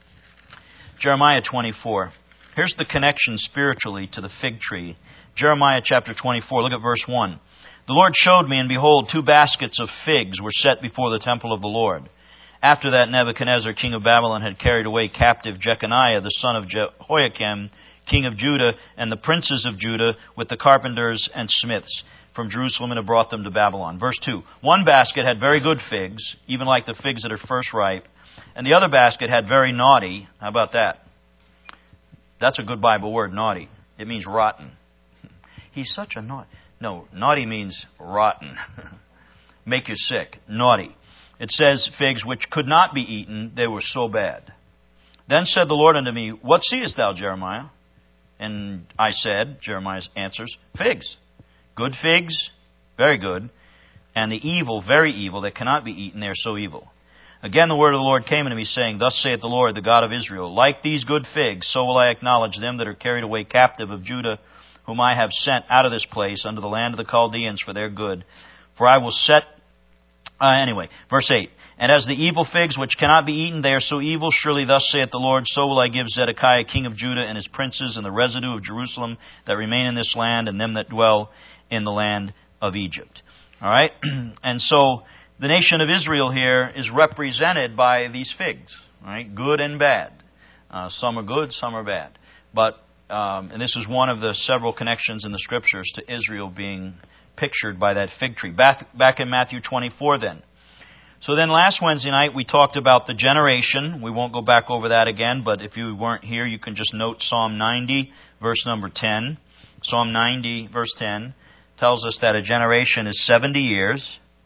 Jeremiah twenty-four. Here's the connection spiritually to the fig tree. Jeremiah chapter twenty-four, look at verse one. The Lord showed me, and behold, two baskets of figs were set before the temple of the Lord. After that, Nebuchadnezzar, king of Babylon, had carried away captive Jeconiah, the son of Jehoiakim, king of Judah, and the princes of Judah, with the carpenters and smiths from Jerusalem, and had brought them to Babylon. Verse two. One basket had very good figs, even like the figs that are first ripe, and the other basket had very naughty. How about that? That's a good Bible word, naughty. It means rotten. He's such a naughty. No, naughty means rotten. Make you sick. Naughty. It says figs which could not be eaten, they were so bad. Then said the Lord unto me, What seest thou, Jeremiah? And I said, Jeremiah answers, figs. Good figs, very good. And the evil, very evil, that cannot be eaten, they are so evil. Again the word of the Lord came unto me, saying, Thus saith the Lord, the God of Israel, Like these good figs, so will I acknowledge them that are carried away captive of Judah, whom I have sent out of this place unto the land of the Chaldeans for their good. For I will set... Uh, anyway, verse eight. And as the evil figs which cannot be eaten, they are so evil, surely thus saith the Lord, so will I give Zedekiah king of Judah and his princes and the residue of Jerusalem that remain in this land, and them that dwell in the land of Egypt. All right? And so the nation of Israel here is represented by these figs, all right? Good and bad. Uh, some are good, some are bad. But Um, and this is one of the several connections in the Scriptures to Israel being pictured by that fig tree. Back, back in Matthew twenty-four then. So then last Wednesday night we talked about the generation. We won't go back over that again, but if you weren't here, you can just note Psalm ninety, verse number ten. Psalm ninety, verse ten, tells us that a generation is seventy years.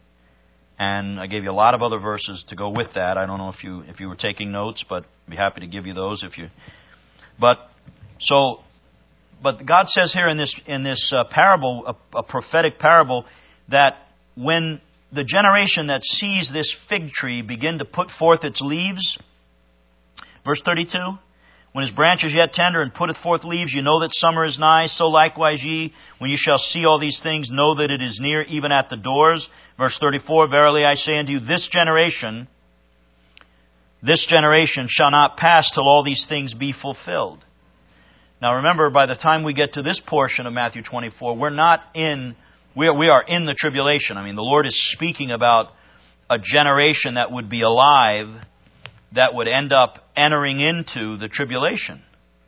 And I gave you a lot of other verses to go with that. I don't know if you if you were taking notes, but I'd be happy to give you those if you... But... So, but God says here in this in this uh, parable, a, a prophetic parable, that when the generation that sees this fig tree begin to put forth its leaves, verse thirty-two, when his branch is yet tender and putteth forth leaves, you know that summer is nigh. So likewise ye, when you shall see all these things, know that it is near, even at the doors. Verse thirty-four, verily I say unto you, this generation, this generation shall not pass till all these things be fulfilled. Now remember, by the time we get to this portion of Matthew twenty-four, we're not in, we are, we are in the tribulation. I mean, the Lord is speaking about a generation that would be alive, that would end up entering into the tribulation.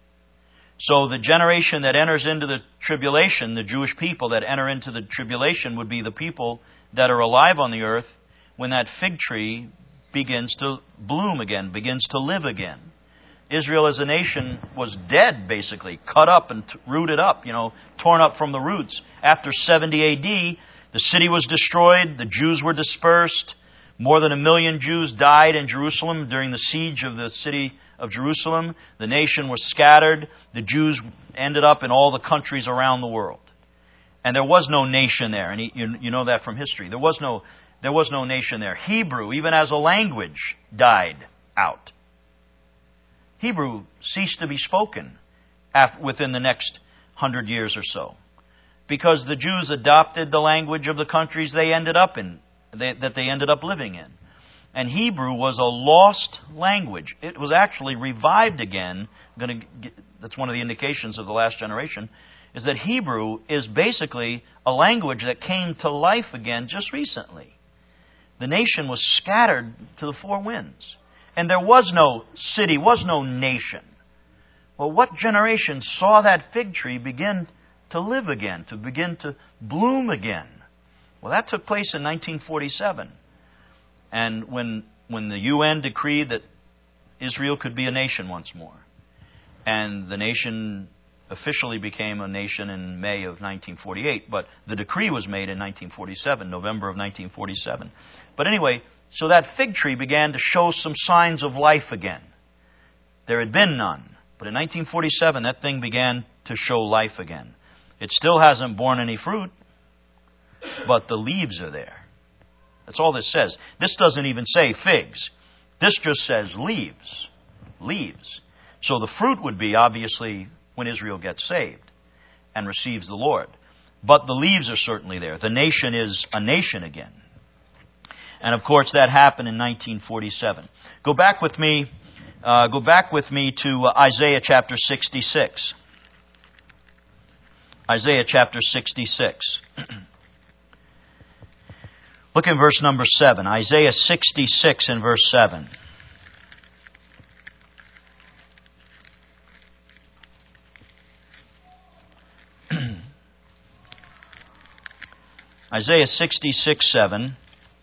So the generation that enters into the tribulation, the Jewish people that enter into the tribulation, would be the people that are alive on the earth when that fig tree begins to bloom again, begins to live again. Israel as a nation was dead, basically, cut up and t- rooted up, you know, torn up from the roots. After seventy A D, the city was destroyed, the Jews were dispersed. More than a million Jews died in Jerusalem during the siege of the city of Jerusalem. The nation was scattered. The Jews ended up in all the countries around the world. And there was no nation there, and you, you know that from history. There was no, there was no nation there. Hebrew, even as a language, died out. Hebrew ceased to be spoken within the next hundred years or so. Because the Jews adopted the language of the countries they ended up in, they, that they ended up living in. And Hebrew was a lost language. It was actually revived again. I'm going to get, that's one of the indications of the last generation, is that Hebrew is basically a language that came to life again just recently. The nation was scattered to the four winds. And there was no city, was no nation. Well, what generation saw that fig tree begin to live again, to begin to bloom again? Well, that took place in nineteen forty-seven. And when when the U N decreed that Israel could be a nation once more. And the nation officially became a nation in May of nineteen forty-eight, but the decree was made in nineteen forty-seven, November of nineteen forty-seven. But anyway, so that fig tree began to show some signs of life again. There had been none, but in nineteen forty-seven that thing began to show life again. It still hasn't borne any fruit, but the leaves are there. That's all this says. This doesn't even say figs. This just says leaves. Leaves. So the fruit would be, obviously, when Israel gets saved and receives the Lord. But the leaves are certainly there. The nation is a nation again. And of course, that happened in nineteen forty-seven. Go back with me, uh, go back with me to uh, Isaiah chapter sixty-six. Isaiah chapter sixty-six. Look in verse number seven. Isaiah sixty-six and verse seven. Isaiah sixty-six, seven.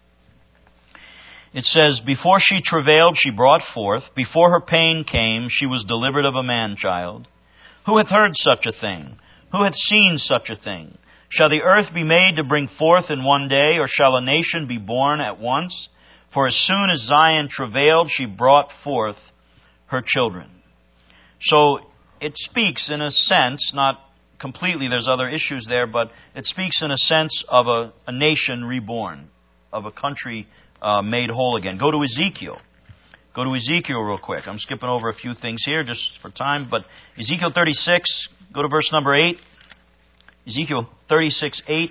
It says, "Before she travailed, she brought forth. Before her pain came, she was delivered of a man-child. Who hath heard such a thing? Who hath seen such a thing? Shall the earth be made to bring forth in one day, or shall a nation be born at once? For as soon as Zion travailed, she brought forth her children." So it speaks in a sense, not completely, there's other issues there, but it speaks in a sense of a, a nation reborn, of a country uh, made whole again. Go to Ezekiel. Go to Ezekiel real quick. I'm skipping over a few things here just for time, but Ezekiel thirty-six, go to verse number eight. Ezekiel thirty-six, eight.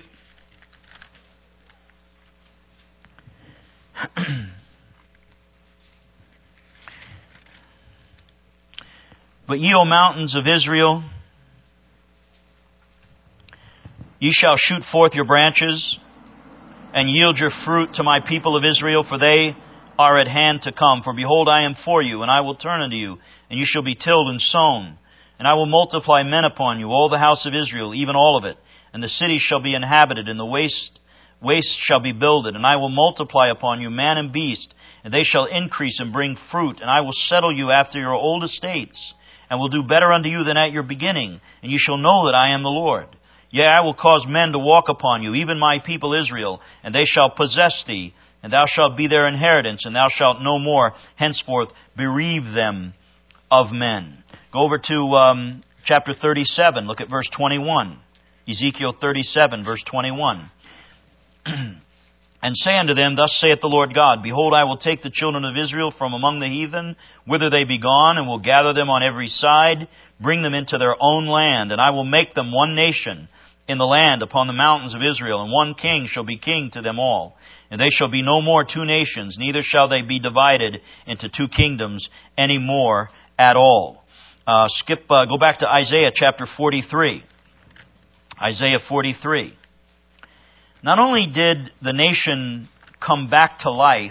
"But ye, O mountains of Israel, ye shall shoot forth your branches, and yield your fruit to my people of Israel, for they are at hand to come. For behold, I am for you, and I will turn unto you, and you shall be tilled and sown. And I will multiply men upon you, all the house of Israel, even all of it. And the cities shall be inhabited, and the waste, waste shall be builded. And I will multiply upon you man and beast, and they shall increase and bring fruit. And I will settle you after your old estates, and will do better unto you than at your beginning. And you shall know that I am the Lord. Yea, I will cause men to walk upon you, even my people Israel, and they shall possess thee, and thou shalt be their inheritance, and thou shalt no more henceforth bereave them of men." Go over to um, chapter thirty-seven. Look at verse twenty-one. Ezekiel thirty-seven, verse twenty-one. "And say unto them, Thus saith the Lord God, Behold, I will take the children of Israel from among the heathen, whither they be gone, and will gather them on every side, bring them into their own land, and I will make them one nation in the land upon the mountains of Israel, and one king shall be king to them all. And they shall be no more two nations, neither shall they be divided into two kingdoms any more at all." Uh, skip, uh, go back to Isaiah chapter forty-three. Isaiah forty-three. Not only did the nation come back to life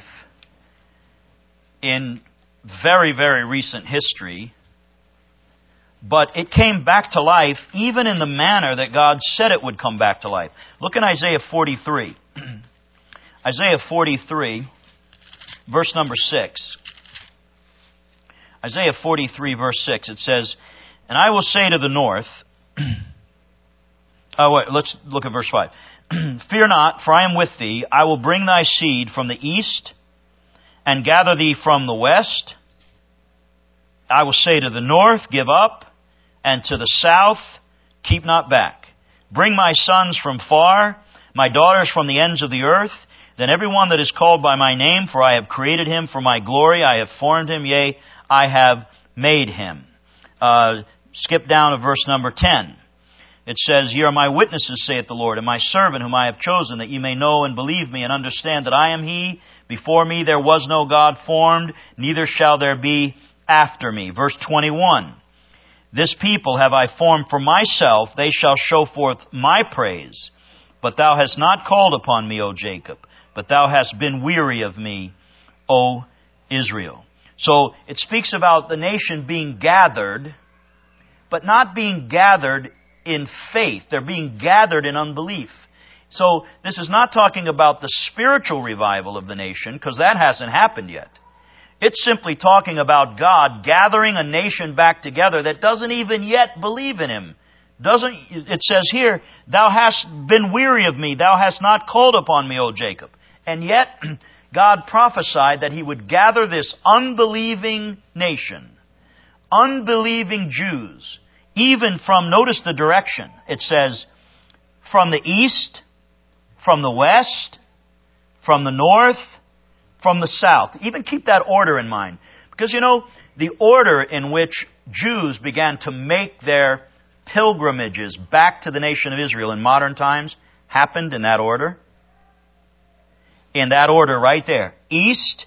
in very, very recent history, but it came back to life even in the manner that God said it would come back to life. Look in Isaiah forty-three. Isaiah forty-three, verse number six. Isaiah forty-three, verse six, it says, "And I will say to the north," oh wait, let's look at verse five. "Fear not, for I am with thee. I will bring thy seed from the east, and gather thee from the west. I will say to the north, Give up, and to the south, Keep not back. Bring my sons from far, my daughters from the ends of the earth. Then every one that is called by my name, for I have created him for my glory, I have formed him, yea, I have made him." Uh, skip down to verse number ten. It says, Ye are my witnesses, saith the Lord, and my servant whom I have chosen, that ye may know and believe me, and understand that I am He. Before me there was no God formed, neither shall there be after me. Verse twenty-one. This people have I formed for myself, they shall show forth my praise. But thou hast not called upon me, O Jacob, but thou hast been weary of me, O Israel. So it speaks about the nation being gathered, but not being gathered in faith. They're being gathered in unbelief. So this is not talking about the spiritual revival of the nation, because that hasn't happened yet. It's simply talking about God gathering a nation back together that doesn't even yet believe in Him. Doesn't, it says here, Thou hast been weary of me, thou hast not called upon me, O Jacob. And yet, God prophesied that He would gather this unbelieving nation, unbelieving Jews, even from, notice the direction, it says, from the east, from the west, from the north, from the south. Even keep that order in mind. Because, you know, the order in which Jews began to make their pilgrimages back to the nation of Israel in modern times happened in that order. In that order right there. East,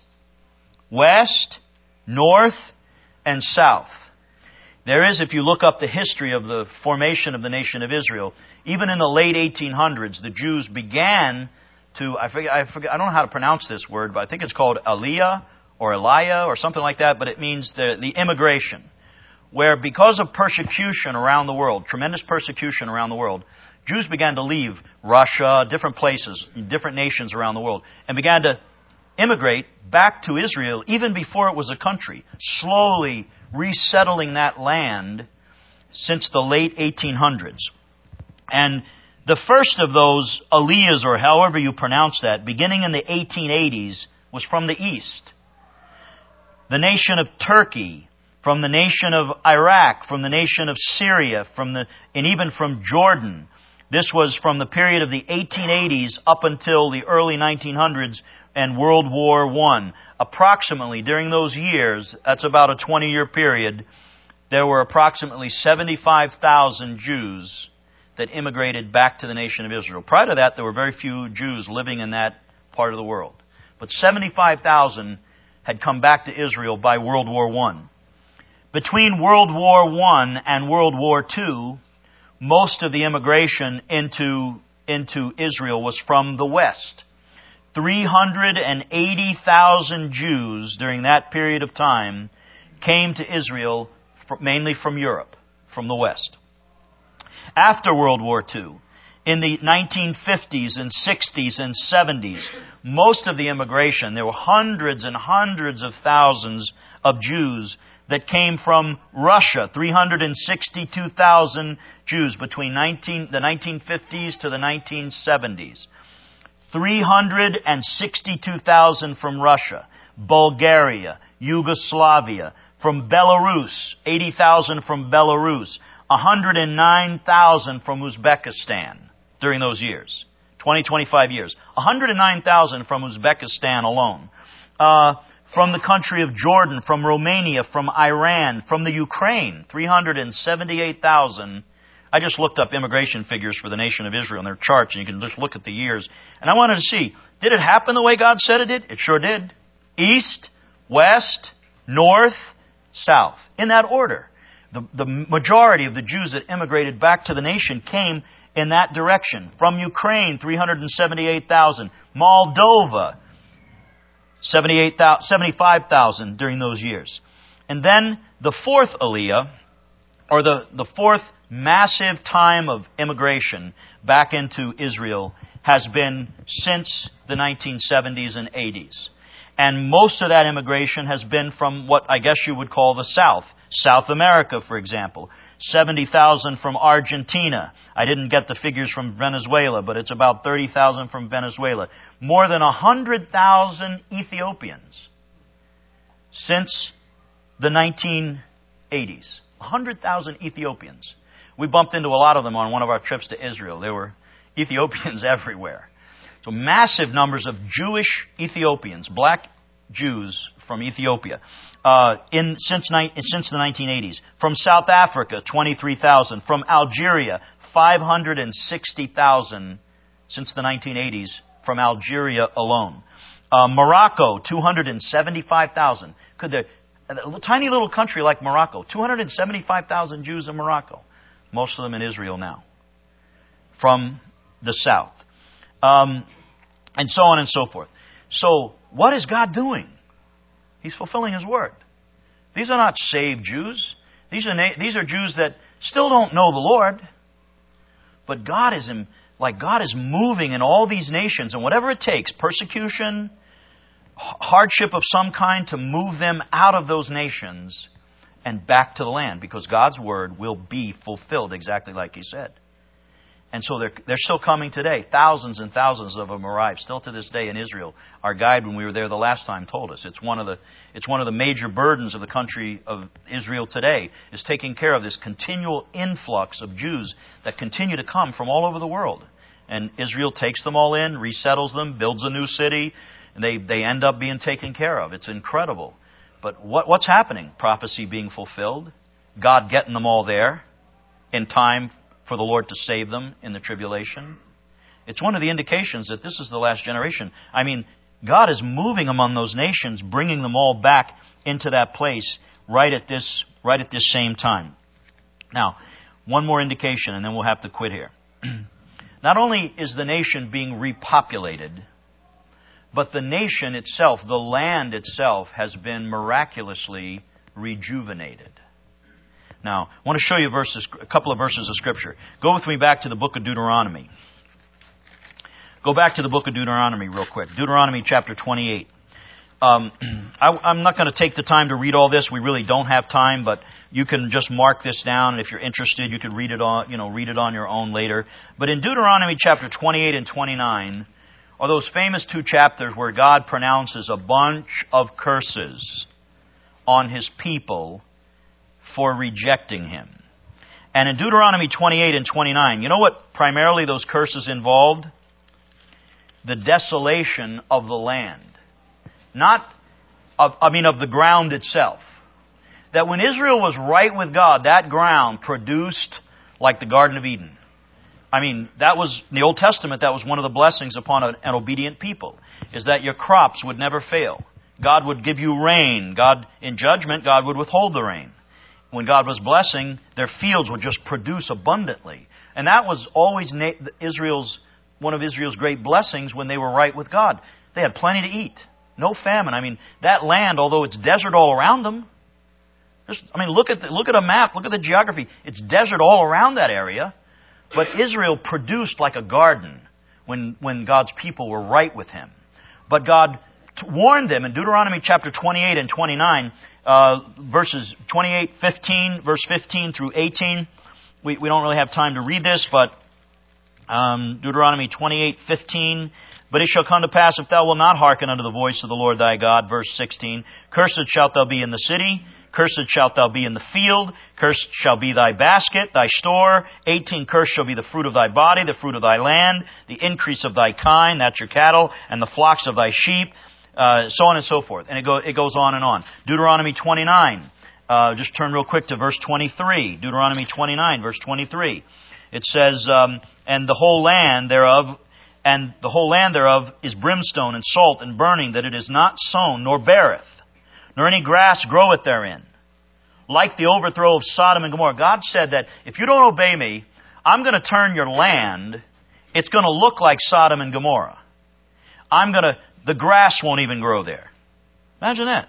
west, north, and south. There is, if you look up the history of the formation of the nation of Israel, even in the late eighteen hundreds, the Jews began to, I forget, I forget, I don't know how to pronounce this word, but I think it's called Aliyah or Elia or something like that, but it means the, the immigration, where because of persecution around the world, tremendous persecution around the world, Jews began to leave Russia, different places, different nations around the world, and began to immigrate back to Israel even before it was a country, slowly resettling that land since the late eighteen hundreds. And the first of those aliyahs, or however you pronounce that, beginning in the eighteen eighties, was from the east. The nation of Turkey, from the nation of Iraq, from the nation of Syria, from the and even from Jordan. This was from the period of the eighteen eighties up until the early nineteen hundreds and World War One. Approximately, during those years, that's about a twenty-year period, there were approximately seventy-five thousand Jews that immigrated back to the nation of Israel. Prior to that, there were very few Jews living in that part of the world. But seventy-five thousand had come back to Israel by World War One. Between World War One and World War Two, most of the immigration into, into Israel was from the West. three hundred eighty thousand Jews during that period of time came to Israel mainly from Europe, from the West. After World War Two, in the nineteen fifties and sixties and seventies, most of the immigration, there were hundreds and hundreds of thousands of Jews that came from Russia, three hundred sixty-two thousand Jews between nineteen, the nineteen fifties to the nineteen seventies. three hundred sixty-two thousand from Russia, Bulgaria, Yugoslavia, from Belarus, eighty thousand from Belarus, one hundred nine thousand from Uzbekistan during those years, twenty, twenty-five years. one hundred nine thousand from Uzbekistan alone. Uh, from the country of Jordan, from Romania, from Iran, from the Ukraine, three hundred seventy-eight thousand. I just looked up immigration figures for the nation of Israel and their charts, and you can just look at the years. And I wanted to see, did it happen the way God said it did? It sure did. East, west, north, south. In that order. The, the majority of the Jews that immigrated back to the nation came in that direction. From Ukraine, three hundred seventy-eight thousand. Moldova, seventy-eight thousand, seventy-five thousand during those years. And then the fourth aliyah, or the, the fourth massive time of immigration back into Israel, has been since the nineteen seventies and eighties. And most of that immigration has been from what I guess you would call the South. South America, for example. seventy thousand from Argentina. I didn't get the figures from Venezuela, but it's about thirty thousand from Venezuela. More than one hundred thousand Ethiopians since the nineteen eighties. one hundred thousand Ethiopians. We bumped into a lot of them on one of our trips to Israel. There were Ethiopians everywhere. So massive numbers of Jewish Ethiopians, black Jews from Ethiopia, uh, in since, ni- since the nineteen eighties. From South Africa, twenty-three thousand. From Algeria, five hundred sixty thousand since the nineteen eighties from Algeria alone. Uh, Morocco, two hundred seventy-five thousand. Could the a tiny little country like Morocco, two hundred seventy-five thousand Jews in Morocco, most of them in Israel now, from the south, um, and so on and so forth. So, what is God doing? He's fulfilling His word. These are not saved Jews. These are na- these are Jews that still don't know the Lord. But God is in, like God is moving in all these nations, and whatever it takes, persecution, hardship of some kind, to move them out of those nations and back to the land, because God's word will be fulfilled exactly like He said. And so they're, they're still coming today. Thousands and thousands of them arrive still to this day in Israel. Our guide, when we were there the last time, told us it's one of the it's one of the major burdens of the country of Israel today, is taking care of this continual influx of Jews that continue to come from all over the world. And Israel takes them all in, resettles them, builds a new city, and they, they end up being taken care of. It's incredible. But what, what's happening? Prophecy being fulfilled, God getting them all there in time for the Lord to save them in the tribulation. It's one of the indications that this is the last generation. I mean, God is moving among those nations, bringing them all back into that place right at this right at this same time. Now, one more indication, and then we'll have to quit here. Not only is the nation being repopulated, but the nation itself, the land itself, has been miraculously rejuvenated. Now, I want to show you verses, a couple of verses of Scripture. Go with me back to the book of Deuteronomy. Go back to the book of Deuteronomy real quick. Deuteronomy chapter twenty-eight. Um, I, I'm not going to take the time to read all this. We really don't have time, but you can just mark this down, and if you're interested, you could read it on, you know, read it on your own later. But in Deuteronomy chapter twenty-eight and twenty-nine are those famous two chapters where God pronounces a bunch of curses on His people for rejecting Him. And in Deuteronomy twenty-eight and twenty-nine, you know what primarily those curses involved? The desolation of the land. Not, of, I mean, of the ground itself. That when Israel was right with God, that ground produced like the Garden of Eden. I mean, that was, in the Old Testament, that was one of the blessings upon an, an obedient people, is that your crops would never fail. God would give you rain. God, in judgment, God would withhold the rain. When God was blessing, their fields would just produce abundantly. And that was always Israel's one of Israel's great blessings when they were right with God. They had plenty to eat. No famine. I mean, that land, although it's desert all around them, just, I mean, look at the, look at a map, look at the geography. It's desert all around that area. But Israel produced like a garden when, when God's people were right with Him. But God t- warned them in Deuteronomy chapter twenty-eight and twenty-nine, Uh, verses twenty-eight, fifteen, verse fifteen through eighteen. We, we don't really have time to read this, but um, Deuteronomy twenty-eight, fifteen. But it shall come to pass, if thou wilt not hearken unto the voice of the Lord thy God, verse sixteen, cursed shalt thou be in the city, cursed shalt thou be in the field, cursed shall be thy basket, thy store. eighteen, cursed shall be the fruit of thy body, the fruit of thy land, the increase of thy kind, that's your cattle, and the flocks of thy sheep. Uh, so on and so forth. And it, go, it goes on and on. Deuteronomy twenty-nine. Uh, just turn real quick to verse twenty-three. Deuteronomy twenty-nine, verse twenty-three. It says, um, and the whole land thereof, and the whole land thereof is brimstone and salt and burning, that it is not sown, nor beareth, nor any grass groweth therein. Like the overthrow of Sodom and Gomorrah. God said that if you don't obey me, I'm going to turn your land, it's going to look like Sodom and Gomorrah. I'm going to, the grass won't even grow there. Imagine that.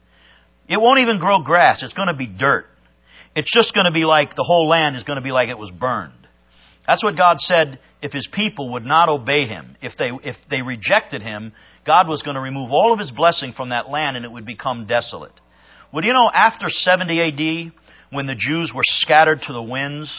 It won't even grow grass. It's going to be dirt. It's just going to be like, the whole land is going to be like it was burned. That's what God said if His people would not obey Him. If they, if they rejected Him, God was going to remove all of His blessing from that land and it would become desolate. Well, you know, after seventy A D, when the Jews were scattered to the winds,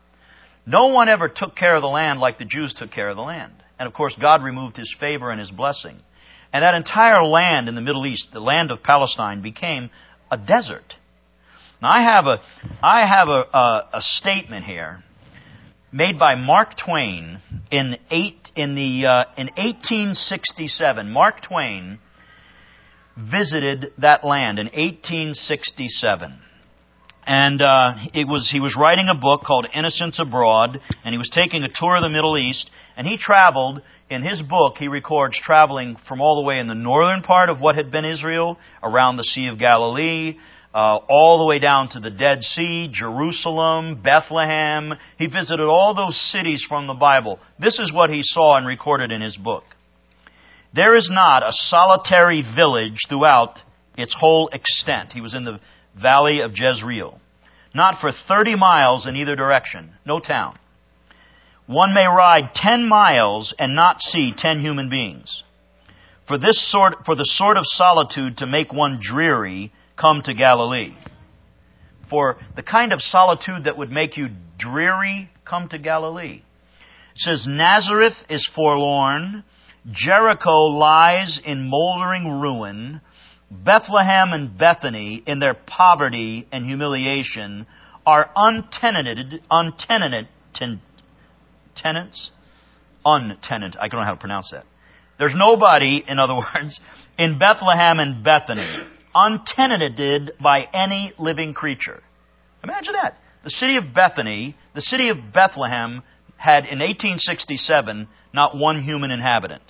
no one ever took care of the land like the Jews took care of the land. And of course, God removed His favor and His blessing. And that entire land in the Middle East, the land of Palestine, became a desert. Now, I have a, I have a, a, a statement here made by Mark Twain in eight in the uh, in eighteen sixty-seven. Mark Twain visited that land in eighteen sixty-seven, And uh, it was he was writing a book called Innocents Abroad, and he was taking a tour of the Middle East, and he traveled. In his book, he records traveling from all the way in the northern part of what had been Israel, around the Sea of Galilee, uh, all the way down to the Dead Sea, Jerusalem, Bethlehem. He visited all those cities from the Bible. This is what he saw and recorded in his book. There is not a solitary village throughout its whole extent. He was in the valley of Jezreel. Not for thirty miles in either direction. No town. One may ride ten miles and not see ten human beings. For this sort, for the sort of solitude to make one dreary, come to Galilee. For the kind of solitude that would make you dreary, come to Galilee. It says, Nazareth is forlorn. Jericho lies in moldering ruin. Bethlehem and Bethany, in their poverty and humiliation, are untenanted, untenanted, ten, tenants, untenant. I don't know how to pronounce that. There's nobody, in other words, in Bethlehem and Bethany, untenanted by any living creature. Imagine that. The city of Bethany, the city of Bethlehem, had in eighteen sixty-seven not one human inhabitant.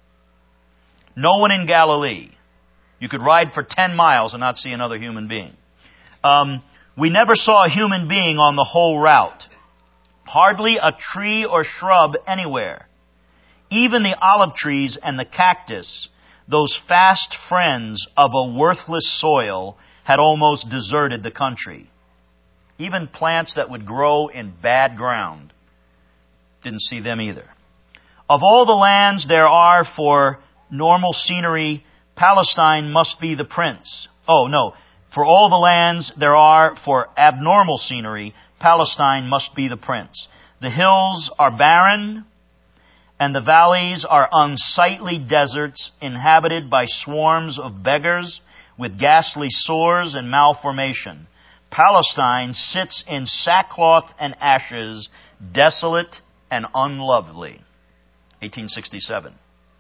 No one in Galilee. You could ride for ten miles and not see another human being. Um, we never saw a human being on the whole route. Hardly a tree or shrub anywhere. Even the olive trees and the cactus, those fast friends of a worthless soil, had almost deserted the country. Even plants that would grow in bad ground, didn't see them either. Of all the lands there are for normal scenery, Palestine must be the prince. Oh, no. For all the lands there are for abnormal scenery, Palestine must be the prince. The hills are barren, and the valleys are unsightly deserts inhabited by swarms of beggars with ghastly sores and malformation. Palestine sits in sackcloth and ashes, desolate and unlovely. eighteen sixty-seven.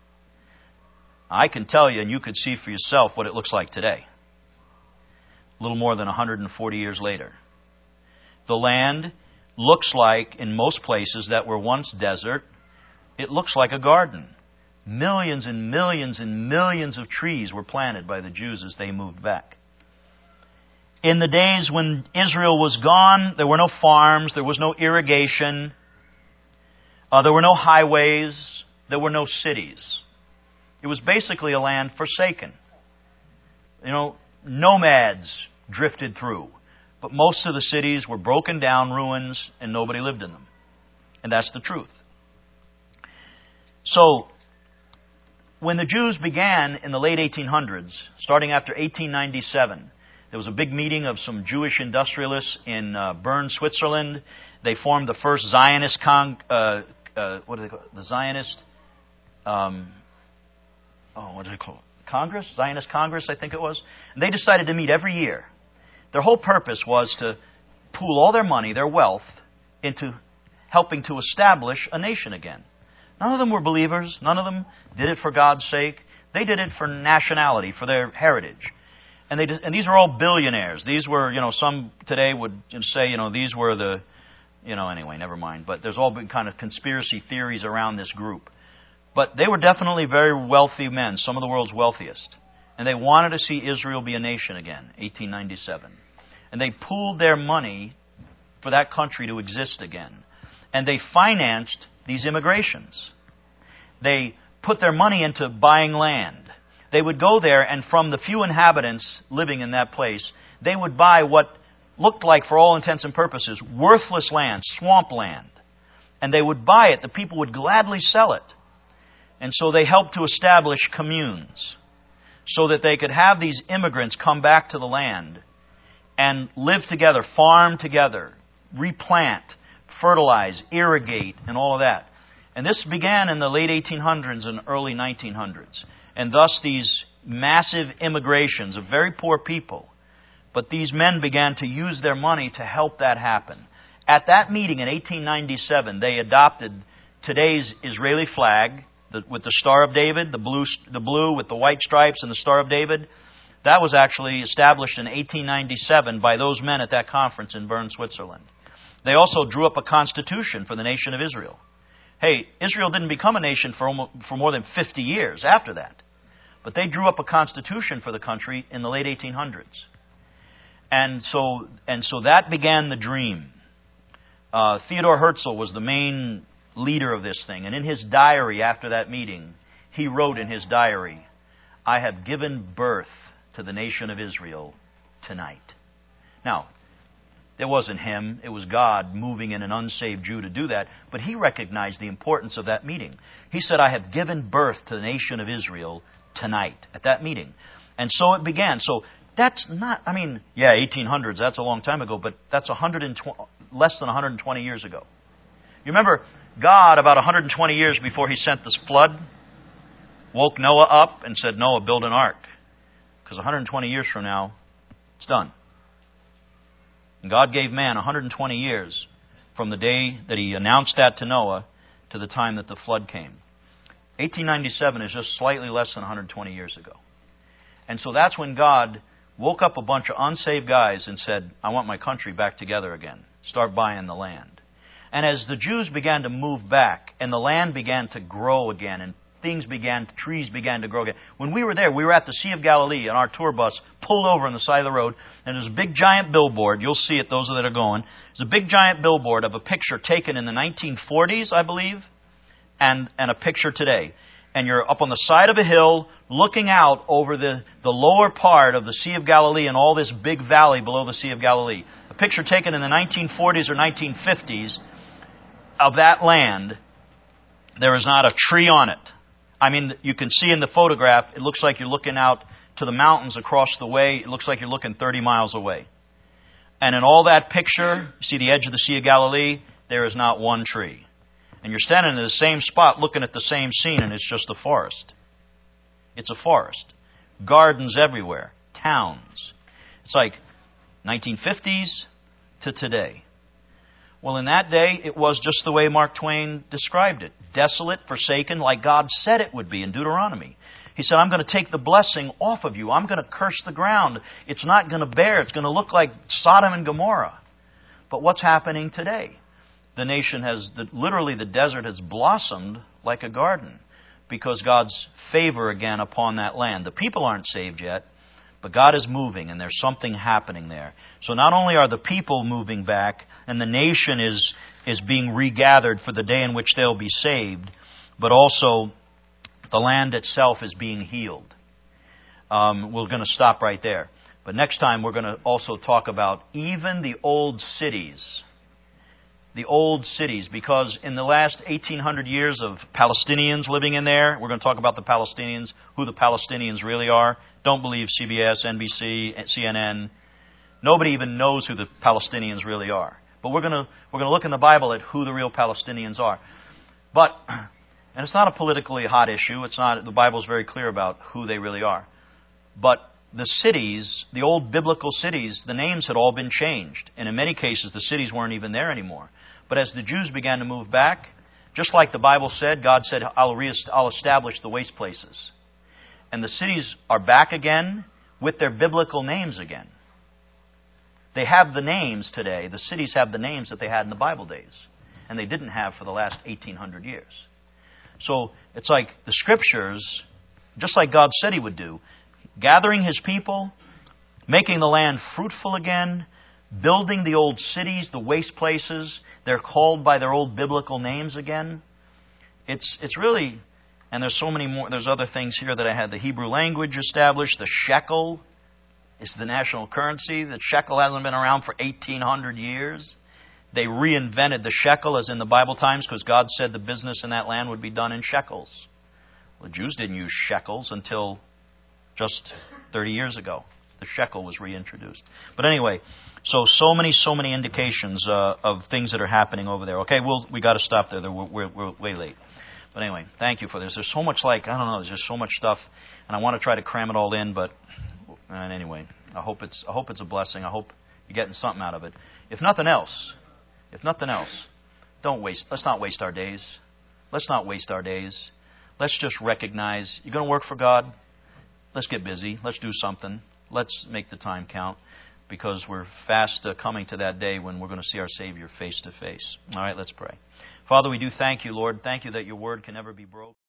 I can tell you, and you could see for yourself what it looks like today. A little more than one hundred forty years later. The land looks like, in most places that were once desert, it looks like a garden. Millions and millions and millions of trees were planted by the Jews as they moved back. In the days when Israel was gone, there were no farms, there was no irrigation, uh, there were no highways, there were no cities. It was basically a land forsaken. You know, nomads drifted through. But most of the cities were broken down ruins and nobody lived in them. And that's the truth. So, when the Jews began in the late eighteen hundreds, starting after eighteen ninety-seven, there was a big meeting of some Jewish industrialists in uh, Bern, Switzerland. They formed the first Zionist, con- uh, uh, what do they call it? The Zionist, um, oh, what do they call it? Congress? Zionist Congress, I think it was. And they decided to meet every year. Their whole purpose was to pool all their money, their wealth, into helping to establish a nation again. None of them were believers. None of them did it for God's sake. They did it for nationality, for their heritage. And they did, and these are all billionaires. These were, you know, some today would say, you know, these were the, you know, anyway, never mind. But there's all been kind of conspiracy theories around this group. But they were definitely very wealthy men, some of the world's wealthiest. And they wanted to see Israel be a nation again, eighteen ninety-seven. And they pooled their money for that country to exist again. And they financed these immigrations. They put their money into buying land. They would go there, and from the few inhabitants living in that place, they would buy what looked like, for all intents and purposes, worthless land, swamp land. And they would buy it. The people would gladly sell it. And so they helped to establish communes so that they could have these immigrants come back to the land and live together, farm together, replant, fertilize, irrigate, and all of that. And this began in the late eighteen hundreds and early nineteen hundreds. And thus these massive immigrations of very poor people. But these men began to use their money to help that happen. At that meeting in eighteen ninety-seven, they adopted today's Israeli flag the, with the Star of David, the blue, the blue with the white stripes and the Star of David. That was actually established in eighteen ninety-seven by those men at that conference in Bern, Switzerland. They also drew up a constitution for the nation of Israel. Hey, Israel didn't become a nation for, almost, for more than fifty years after that. But they drew up a constitution for the country in the late eighteen hundreds. And so, and so that began the dream. Uh, Theodor Herzl was the main leader of this thing. And in his diary after that meeting, he wrote in his diary, "I have given birth to the nation of Israel tonight." Now, it wasn't him. It was God moving in an unsaved Jew to do that. But he recognized the importance of that meeting. He said, "I have given birth to the nation of Israel tonight," at that meeting. And so it began. So that's not, I mean, yeah, eighteen hundreds, that's a long time ago, but that's one hundred twenty, less than one hundred twenty years ago. You remember, God, about one hundred twenty years before He sent this flood, woke Noah up and said, "Noah, build an ark. Because one hundred twenty years from now, it's done." And God gave man one hundred twenty years from the day that He announced that to Noah to the time that the flood came. eighteen ninety-seven is just slightly less than one hundred twenty years ago. And so that's when God woke up a bunch of unsaved guys and said, "I want my country back together again. Start buying the land." And as the Jews began to move back and the land began to grow again and things began, trees began to grow again. When we were there, we were at the Sea of Galilee and our tour bus pulled over on the side of the road and there's a big giant billboard. You'll see it, those that are going. There's a big giant billboard of a picture taken in the nineteen forties, I believe, and, and a picture today. And you're up on the side of a hill looking out over the, the lower part of the Sea of Galilee and all this big valley below the Sea of Galilee. A picture taken in the nineteen forties or nineteen fifties of that land. There is not a tree on it. I mean, you can see in the photograph, it looks like you're looking out to the mountains across the way. It looks like you're looking thirty miles away. And in all that picture, you see the edge of the Sea of Galilee, there is not one tree. And you're standing in the same spot looking at the same scene, and it's just a forest. It's a forest. Gardens everywhere. Towns. It's like nineteen fifties to today. Well, in that day, it was just the way Mark Twain described it. Desolate, forsaken, like God said it would be in Deuteronomy. He said, "I'm going to take the blessing off of you. I'm going to curse the ground. It's not going to bear. It's going to look like Sodom and Gomorrah." But what's happening today? The nation has, the, literally the desert has blossomed like a garden because God's favor again upon that land. The people aren't saved yet, but God is moving and there's something happening there. So not only are the people moving back and the nation is, is being regathered for the day in which they'll be saved, but also the land itself is being healed. Um, we're going to stop right there. But next time we're going to also talk about even the old cities. The old cities, because in the last eighteen hundred years of Palestinians living in there, we're going to talk about the Palestinians, who the Palestinians really are. Don't believe C B S, N B C, C N N. Nobody even knows who the Palestinians really are. But we're going to we're going to look in the Bible at who the real Palestinians are. But, and it's not a politically hot issue. It's not. The Bible's very clear about who they really are. But the cities, the old biblical cities, the names had all been changed. And in many cases, the cities weren't even there anymore. But as the Jews began to move back, just like the Bible said, God said, I'll, re- I'll establish the waste places. And the cities are back again with their biblical names again. They have the names today. The cities have the names that they had in the Bible days. And they didn't have for the last eighteen hundred years. So it's like the Scriptures, just like God said He would do, gathering His people, making the land fruitful again, building the old cities, the waste places. They're called by their old biblical names again. It's it's really, and there's so many more, there's other things here that I had. The Hebrew language established. The shekel is the national currency. The shekel hasn't been around for eighteen hundred years. They reinvented the shekel as in the Bible times because God said the business in that land would be done in shekels. Well, the Jews didn't use shekels until just thirty years ago. The shekel was reintroduced. But anyway, so, so many, so many indications uh, of things that are happening over there. Okay, we'll, we got to stop there. We're, we're, we're way late. But anyway, thank you for this. There's so much like, I don't know, there's just so much stuff. And I want to try to cram it all in, but and anyway, I hope it's I hope it's a blessing. I hope you're getting something out of it. If nothing else, if nothing else, don't waste, let's not waste our days. Let's not waste our days. Let's just recognize, you're going to work for God? Let's get busy. Let's do something. let's make the time count, because we're fast uh, coming to that day when we're going to see our Savior face to face. All right, let's pray. Father, we do thank you, Lord. Thank you that your word can never be broken.